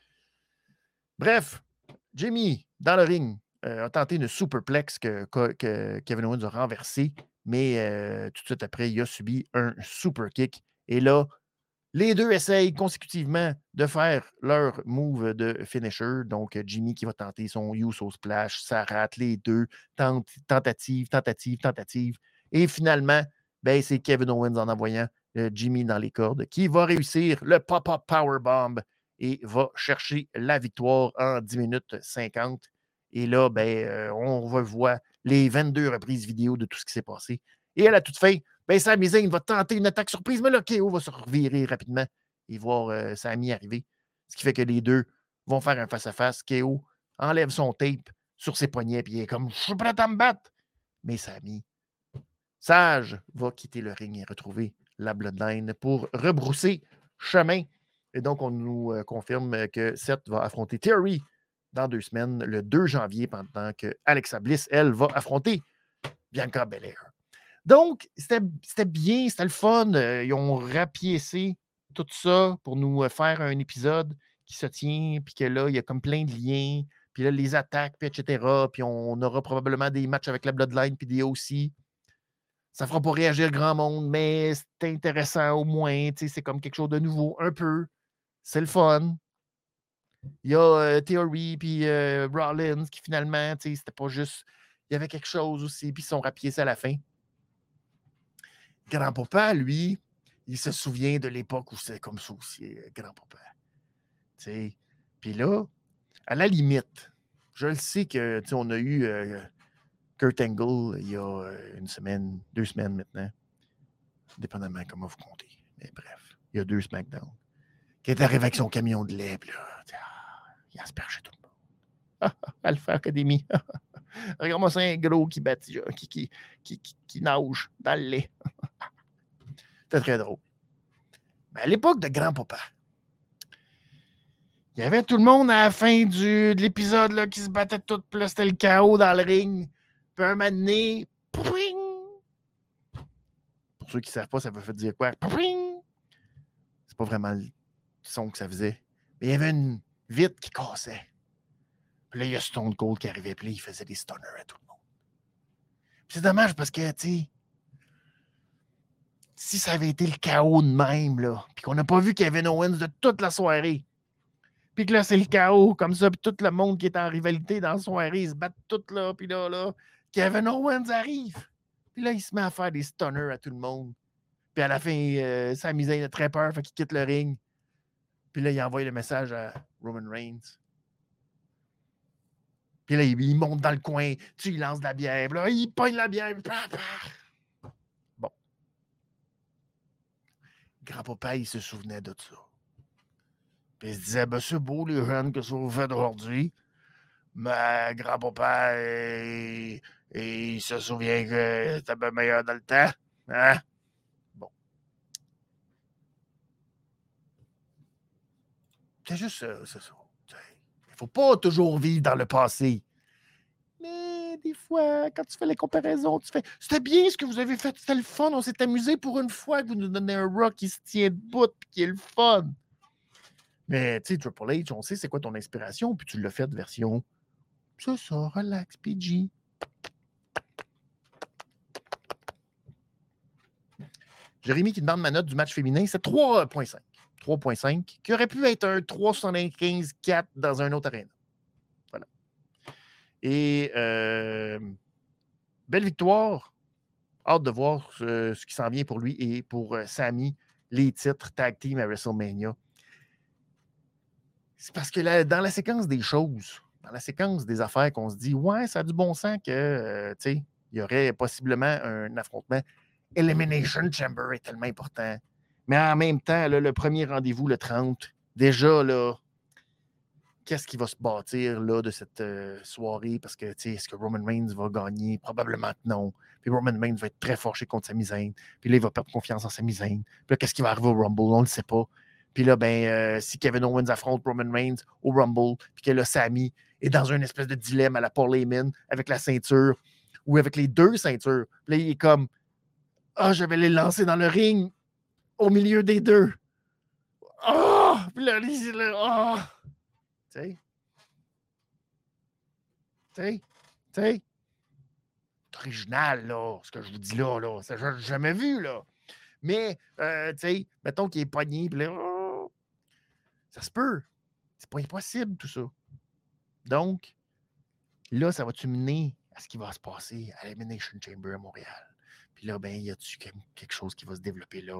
Bref, Jimmy, dans le ring, euh, a tenté une superplex que, que, que Kevin Owens a renversé, mais euh, tout de suite après, il a subi un super kick. Et là, les deux essayent consécutivement de faire leur move de finisher. Donc, Jimmy qui va tenter son Uso Splash, ça rate les deux. Tent- tentative, tentative, tentative. Et finalement, ben, c'est Kevin Owens en envoyant euh, Jimmy dans les cordes qui va réussir le pop-up powerbomb et va chercher la victoire en dix minutes cinquante. Et là, ben, euh, on revoit les vingt-deux reprises vidéo de tout ce qui s'est passé. Et à la toute fin, ben, Sami Zayn va tenter une attaque surprise, mais là, K O va se revirer rapidement et voir euh, Sami arriver. Ce qui fait que les deux vont faire un face-à-face. K O enlève son tape sur ses poignets, puis il est comme, je suis prêt à me battre. Mais Sami, sage, va quitter le ring et retrouver la Bloodline pour rebrousser chemin. Et donc, on nous euh, confirme que Seth va affronter Theory dans deux semaines, le deux janvier, pendant que Alexa Bliss, elle, va affronter Bianca Belair. Donc, c'était, c'était bien, c'était le fun. Euh, ils ont rapiécé tout ça pour nous euh, faire un épisode qui se tient, puis que là, il y a comme plein de liens, puis là, les attaques, puis et cetera. Puis on aura probablement des matchs avec la Bloodline, puis des O C. Ça ne fera pas réagir grand monde, mais c'est intéressant au moins. C'est comme quelque chose de nouveau, un peu. C'est le fun. Il y a euh, Theory puis euh, Rollins qui finalement, c'était pas juste. Il y avait quelque chose aussi, puis ils sont rapiécés à la fin. Grand-papa, lui, il se souvient de l'époque où c'était comme ça aussi, grand-papa. Puis là, à la limite, je le sais que on a eu euh, Kurt Angle il y a une semaine, deux semaines maintenant, dépendamment comment vous comptez. Mais bref, il y a deux SmackDown, qui est arrivé avec son camion de lait, puis là, il a aspergé tout le monde. Alpha Academy. Regarde-moi ça, un gros qui bâtit, qui, qui, qui, qui, qui nage dans le lait. C'était très drôle. Mais à l'époque de grand-papa, il y avait tout le monde à la fin du, de l'épisode là, qui se battait tout, puis là, c'était le chaos dans le ring. Puis un moment donné, pouing! Pour ceux qui ne savent pas, ça veut dire quoi? Pouing! C'est pas vraiment le son que ça faisait. Mais il y avait une vitre qui cassait. Puis là, il y a Stone Cold qui arrivait, puis là, il faisait des stunners à tout le monde. Puis c'est dommage parce que, tu sais, si ça avait été le chaos de même, là, puis qu'on n'a pas vu Kevin Owens de toute la soirée, puis que là, c'est le chaos, comme ça, puis tout le monde qui est en rivalité dans la soirée, ils se battent tout là, puis là, là, Kevin Owens arrive. Puis là, il se met à faire des stunners à tout le monde. Puis à la fin, euh, Sami Zayn a très peur, fait qu'il quitte le ring. Puis là, il envoie le message à Roman Reigns. Puis là, il, il monte dans le coin, tu il lance de la bière, puis là, il pogne la bière, puis pah, pah. Bon. Grand-papa, il se souvenait de ça. Puis il se disait, ben c'est beau les jeunes que ça vous fait aujourd'hui. Mais grand-papa, il, il se souvient que c'était bien meilleur dans le temps. Hein? Bon. C'est juste ça, c'est ça. Il ne faut pas toujours vivre dans le passé. Mais des fois, quand tu fais les comparaisons, tu fais « C'était bien ce que vous avez fait, c'était le fun, on s'est amusé pour une fois que vous nous donnez un rock qui se tient debout et qui est le fun. » Mais tu sais, Triple H, on sait c'est quoi ton inspiration, puis tu l'as fait version « C'est ça, relax, P G. » Jérémy qui demande ma note du match féminin, c'est trois virgule cinq. trois virgule cinq, qui aurait pu être un trois virgule soixante-quinze quatre dans un autre arène. Voilà. Et euh, belle victoire. Hâte de voir ce, ce qui s'en vient pour lui et pour euh, Sami, les titres tag team à WrestleMania. C'est parce que là, dans la séquence des choses, dans la séquence des affaires qu'on se dit, ouais, ça a du bon sens que, euh, tu sais, il y aurait possiblement un affrontement. Elimination Chamber est tellement important. Mais en même temps, là, le premier rendez-vous, le trente, déjà, là, qu'est-ce qui va se bâtir là, de cette euh, soirée? Parce que, tu sais, est-ce que Roman Reigns va gagner? Probablement que non. Puis Roman Reigns va être très fâché contre Sami Zayn. Puis là, il va perdre confiance en Sami Zayn. Puis là, qu'est-ce qui va arriver au Rumble? On ne le sait pas. Puis là, ben, euh, si Kevin Owens affronte Roman Reigns au Rumble, puis que là, Sami est dans une espèce de dilemme à la Paul Heyman avec la ceinture ou avec les deux ceintures. Puis là, il est comme, ah, oh, je vais les lancer dans le ring au milieu des deux. Ah! Oh! Puis là, il est là, ah! Oh! Tu sais? Tu sais? Tu sais? C'est original, là, ce que je vous dis là, là. Ça, je n'ai jamais vu, là. Mais, euh, tu sais, mettons qu'il est pogné, puis là, oh! Ça se peut. C'est pas impossible, tout ça. Donc, là, ça va-tu mener à ce qui va se passer à l'Elimination Chamber à Montréal? Puis là, ben, y a-tu quelque chose qui va se développer là?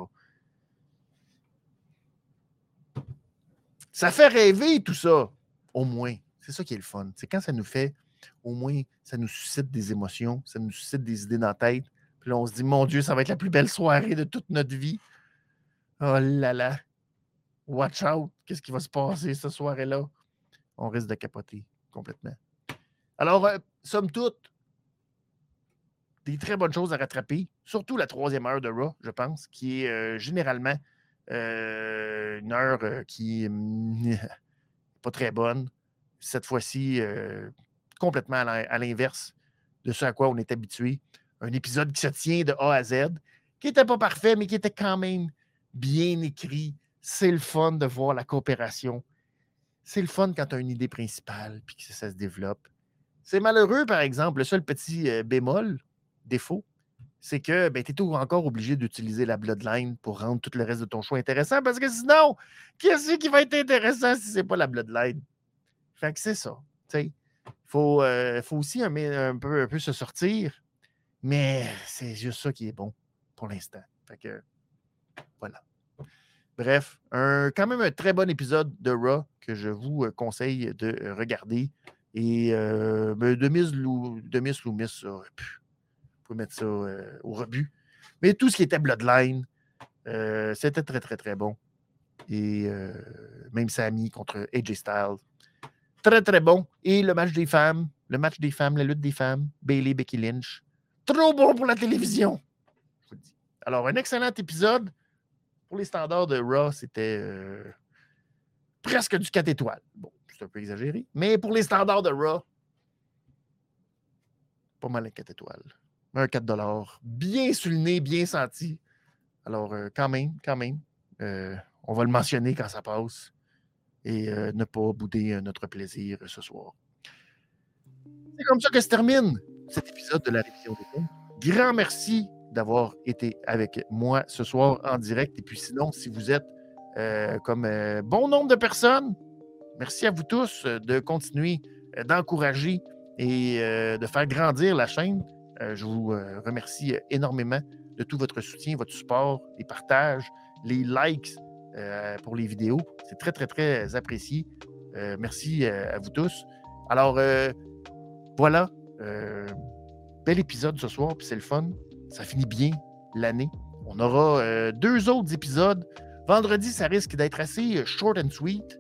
Ça fait rêver, tout ça. Au moins. C'est ça qui est le fun. C'est quand ça nous fait, au moins, ça nous suscite des émotions, ça nous suscite des idées dans la tête. Puis là, on se dit, mon Dieu, ça va être la plus belle soirée de toute notre vie. Oh là là. Watch out. Qu'est-ce qui va se passer cette soirée-là? On risque de capoter complètement. Alors, euh, somme toute, des très bonnes choses à rattraper, surtout la troisième heure de Raw, je pense, qui est euh, généralement euh, une heure euh, qui n'est pas très bonne. Cette fois-ci, euh, complètement à l'inverse de ce à quoi on est habitué. Un épisode qui se tient de A à Z, qui n'était pas parfait, mais qui était quand même bien écrit. C'est le fun de voir la coopération. C'est le fun quand tu as une idée principale et que ça se développe. C'est malheureux, par exemple, le seul petit euh, bémol, défaut, c'est que ben, tu es encore obligé d'utiliser la Bloodline pour rendre tout le reste de ton choix intéressant, parce que sinon, qu'est-ce qui va être intéressant si ce n'est pas la Bloodline? Fait que c'est ça. Il faut, euh, faut aussi un, un, peu, un peu se sortir, mais c'est juste ça qui est bon pour l'instant. Fait que, voilà. Bref, un, quand même un très bon épisode de Raw que je vous conseille de regarder. Et euh, de Miz ou de Miz ou Miss, ça, pff, vous pouvez mettre ça euh, au rebut. Mais tout ce qui était Bloodline, euh, c'était très, très, très bon. Et euh, même Sami contre A J Styles, très, très bon. Et le match des femmes, le match des femmes, la lutte des femmes, Bayley, Becky Lynch, trop bon pour la télévision. Je vous le dis. Alors, un excellent épisode. Pour les standards de Raw, c'était euh, presque du quatre étoiles. Bon, c'est un peu exagéré. Mais pour les standards de Raw, pas mal un quatre étoiles. Un quatre dollars. Bien sur le nez, bien senti. Alors, euh, quand même, quand même, euh, on va le mentionner quand ça passe. Et euh, ne pas bouder notre plaisir ce soir. C'est comme ça que se termine cet épisode de la révision des comptes. Grand merci d'avoir été avec moi ce soir en direct. Et puis sinon, si vous êtes euh, comme euh, bon nombre de personnes, merci à vous tous de continuer euh, d'encourager et euh, de faire grandir la chaîne. Euh, je vous euh, remercie énormément de tout votre soutien, votre support, les partages, les likes euh, pour les vidéos. C'est très, très, très apprécié. Euh, merci euh, à vous tous. Alors, euh, voilà. Euh, bel épisode ce soir, puis c'est le fun. Ça finit bien l'année. On aura euh, deux autres épisodes. Vendredi, ça risque d'être assez short and sweet.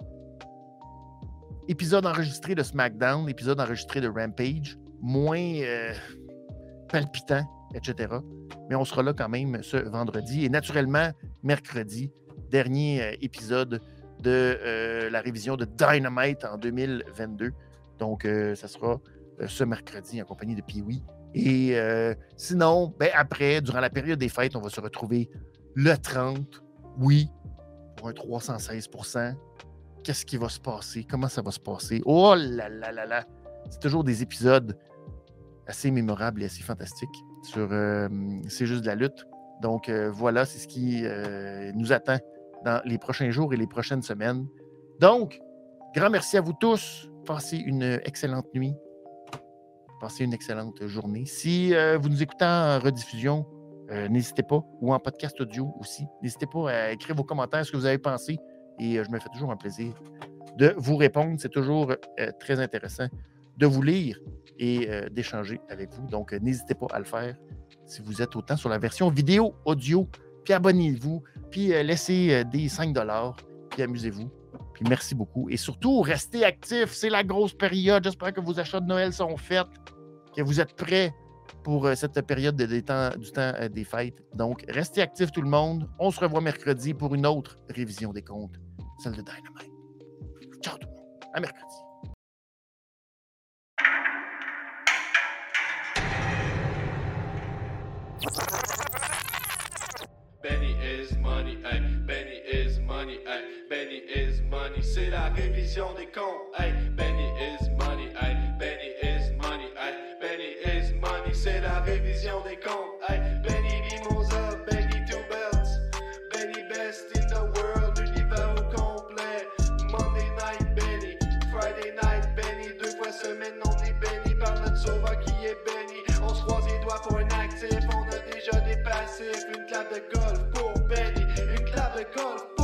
Épisode enregistré de SmackDown, épisode enregistré de Rampage. Moins euh, palpitant, et cetera. Mais on sera là quand même ce vendredi. Et naturellement, mercredi, dernier euh, épisode de euh, la révision de Dynamite en deux mille vingt-deux. Donc, euh, ça sera euh, ce mercredi en compagnie de Pee-Wee. Et euh, sinon, ben après, durant la période des fêtes, on va se retrouver le trente, oui, pour un trois cent seize pour cent. Qu'est-ce qui va se passer? Comment ça va se passer? Oh là là là là! C'est toujours des épisodes assez mémorables et assez fantastiques sur euh, C'est juste de la lutte. Donc euh, voilà, c'est ce qui euh, nous attend dans les prochains jours et les prochaines semaines. Donc, grand merci à vous tous. Passez une excellente nuit. Passez une excellente journée. Si euh, vous nous écoutez en rediffusion, euh, n'hésitez pas, ou en podcast audio aussi, n'hésitez pas à écrire vos commentaires, ce que vous avez pensé, et euh, je me fais toujours un plaisir de vous répondre. C'est toujours euh, très intéressant de vous lire et euh, d'échanger avec vous. Donc, euh, n'hésitez pas à le faire si vous êtes autant sur la version vidéo, audio, puis abonnez-vous, puis euh, laissez euh, des cinq dollars, puis amusez-vous. Puis merci beaucoup. Et surtout, restez actifs. C'est la grosse période. J'espère que vos achats de Noël sont faits, que vous êtes prêts pour euh, cette période de, de temps, du temps euh, des fêtes. Donc, restez actifs tout le monde. On se revoit mercredi pour une autre révision des comptes, celle de Dynamite. Ciao tout le monde. À mercredi. Benny is money, ay, Benny is money, ay, Benny is money, c'est la révision des comptes, ay, Benny is money, ay, Benny is money, ay, Benny is money, c'est la révision des comptes, ay, Benny Mimosa, Benny Two Belts, Benny best in the world, l'univers au complet, Monday night Benny, Friday night Benny, deux fois semaine on est béni par notre sauveur qui est béni, on se croise les doigts pour un actif, on a déjà des passifs, une clap de golf pour Benny, une clap de golf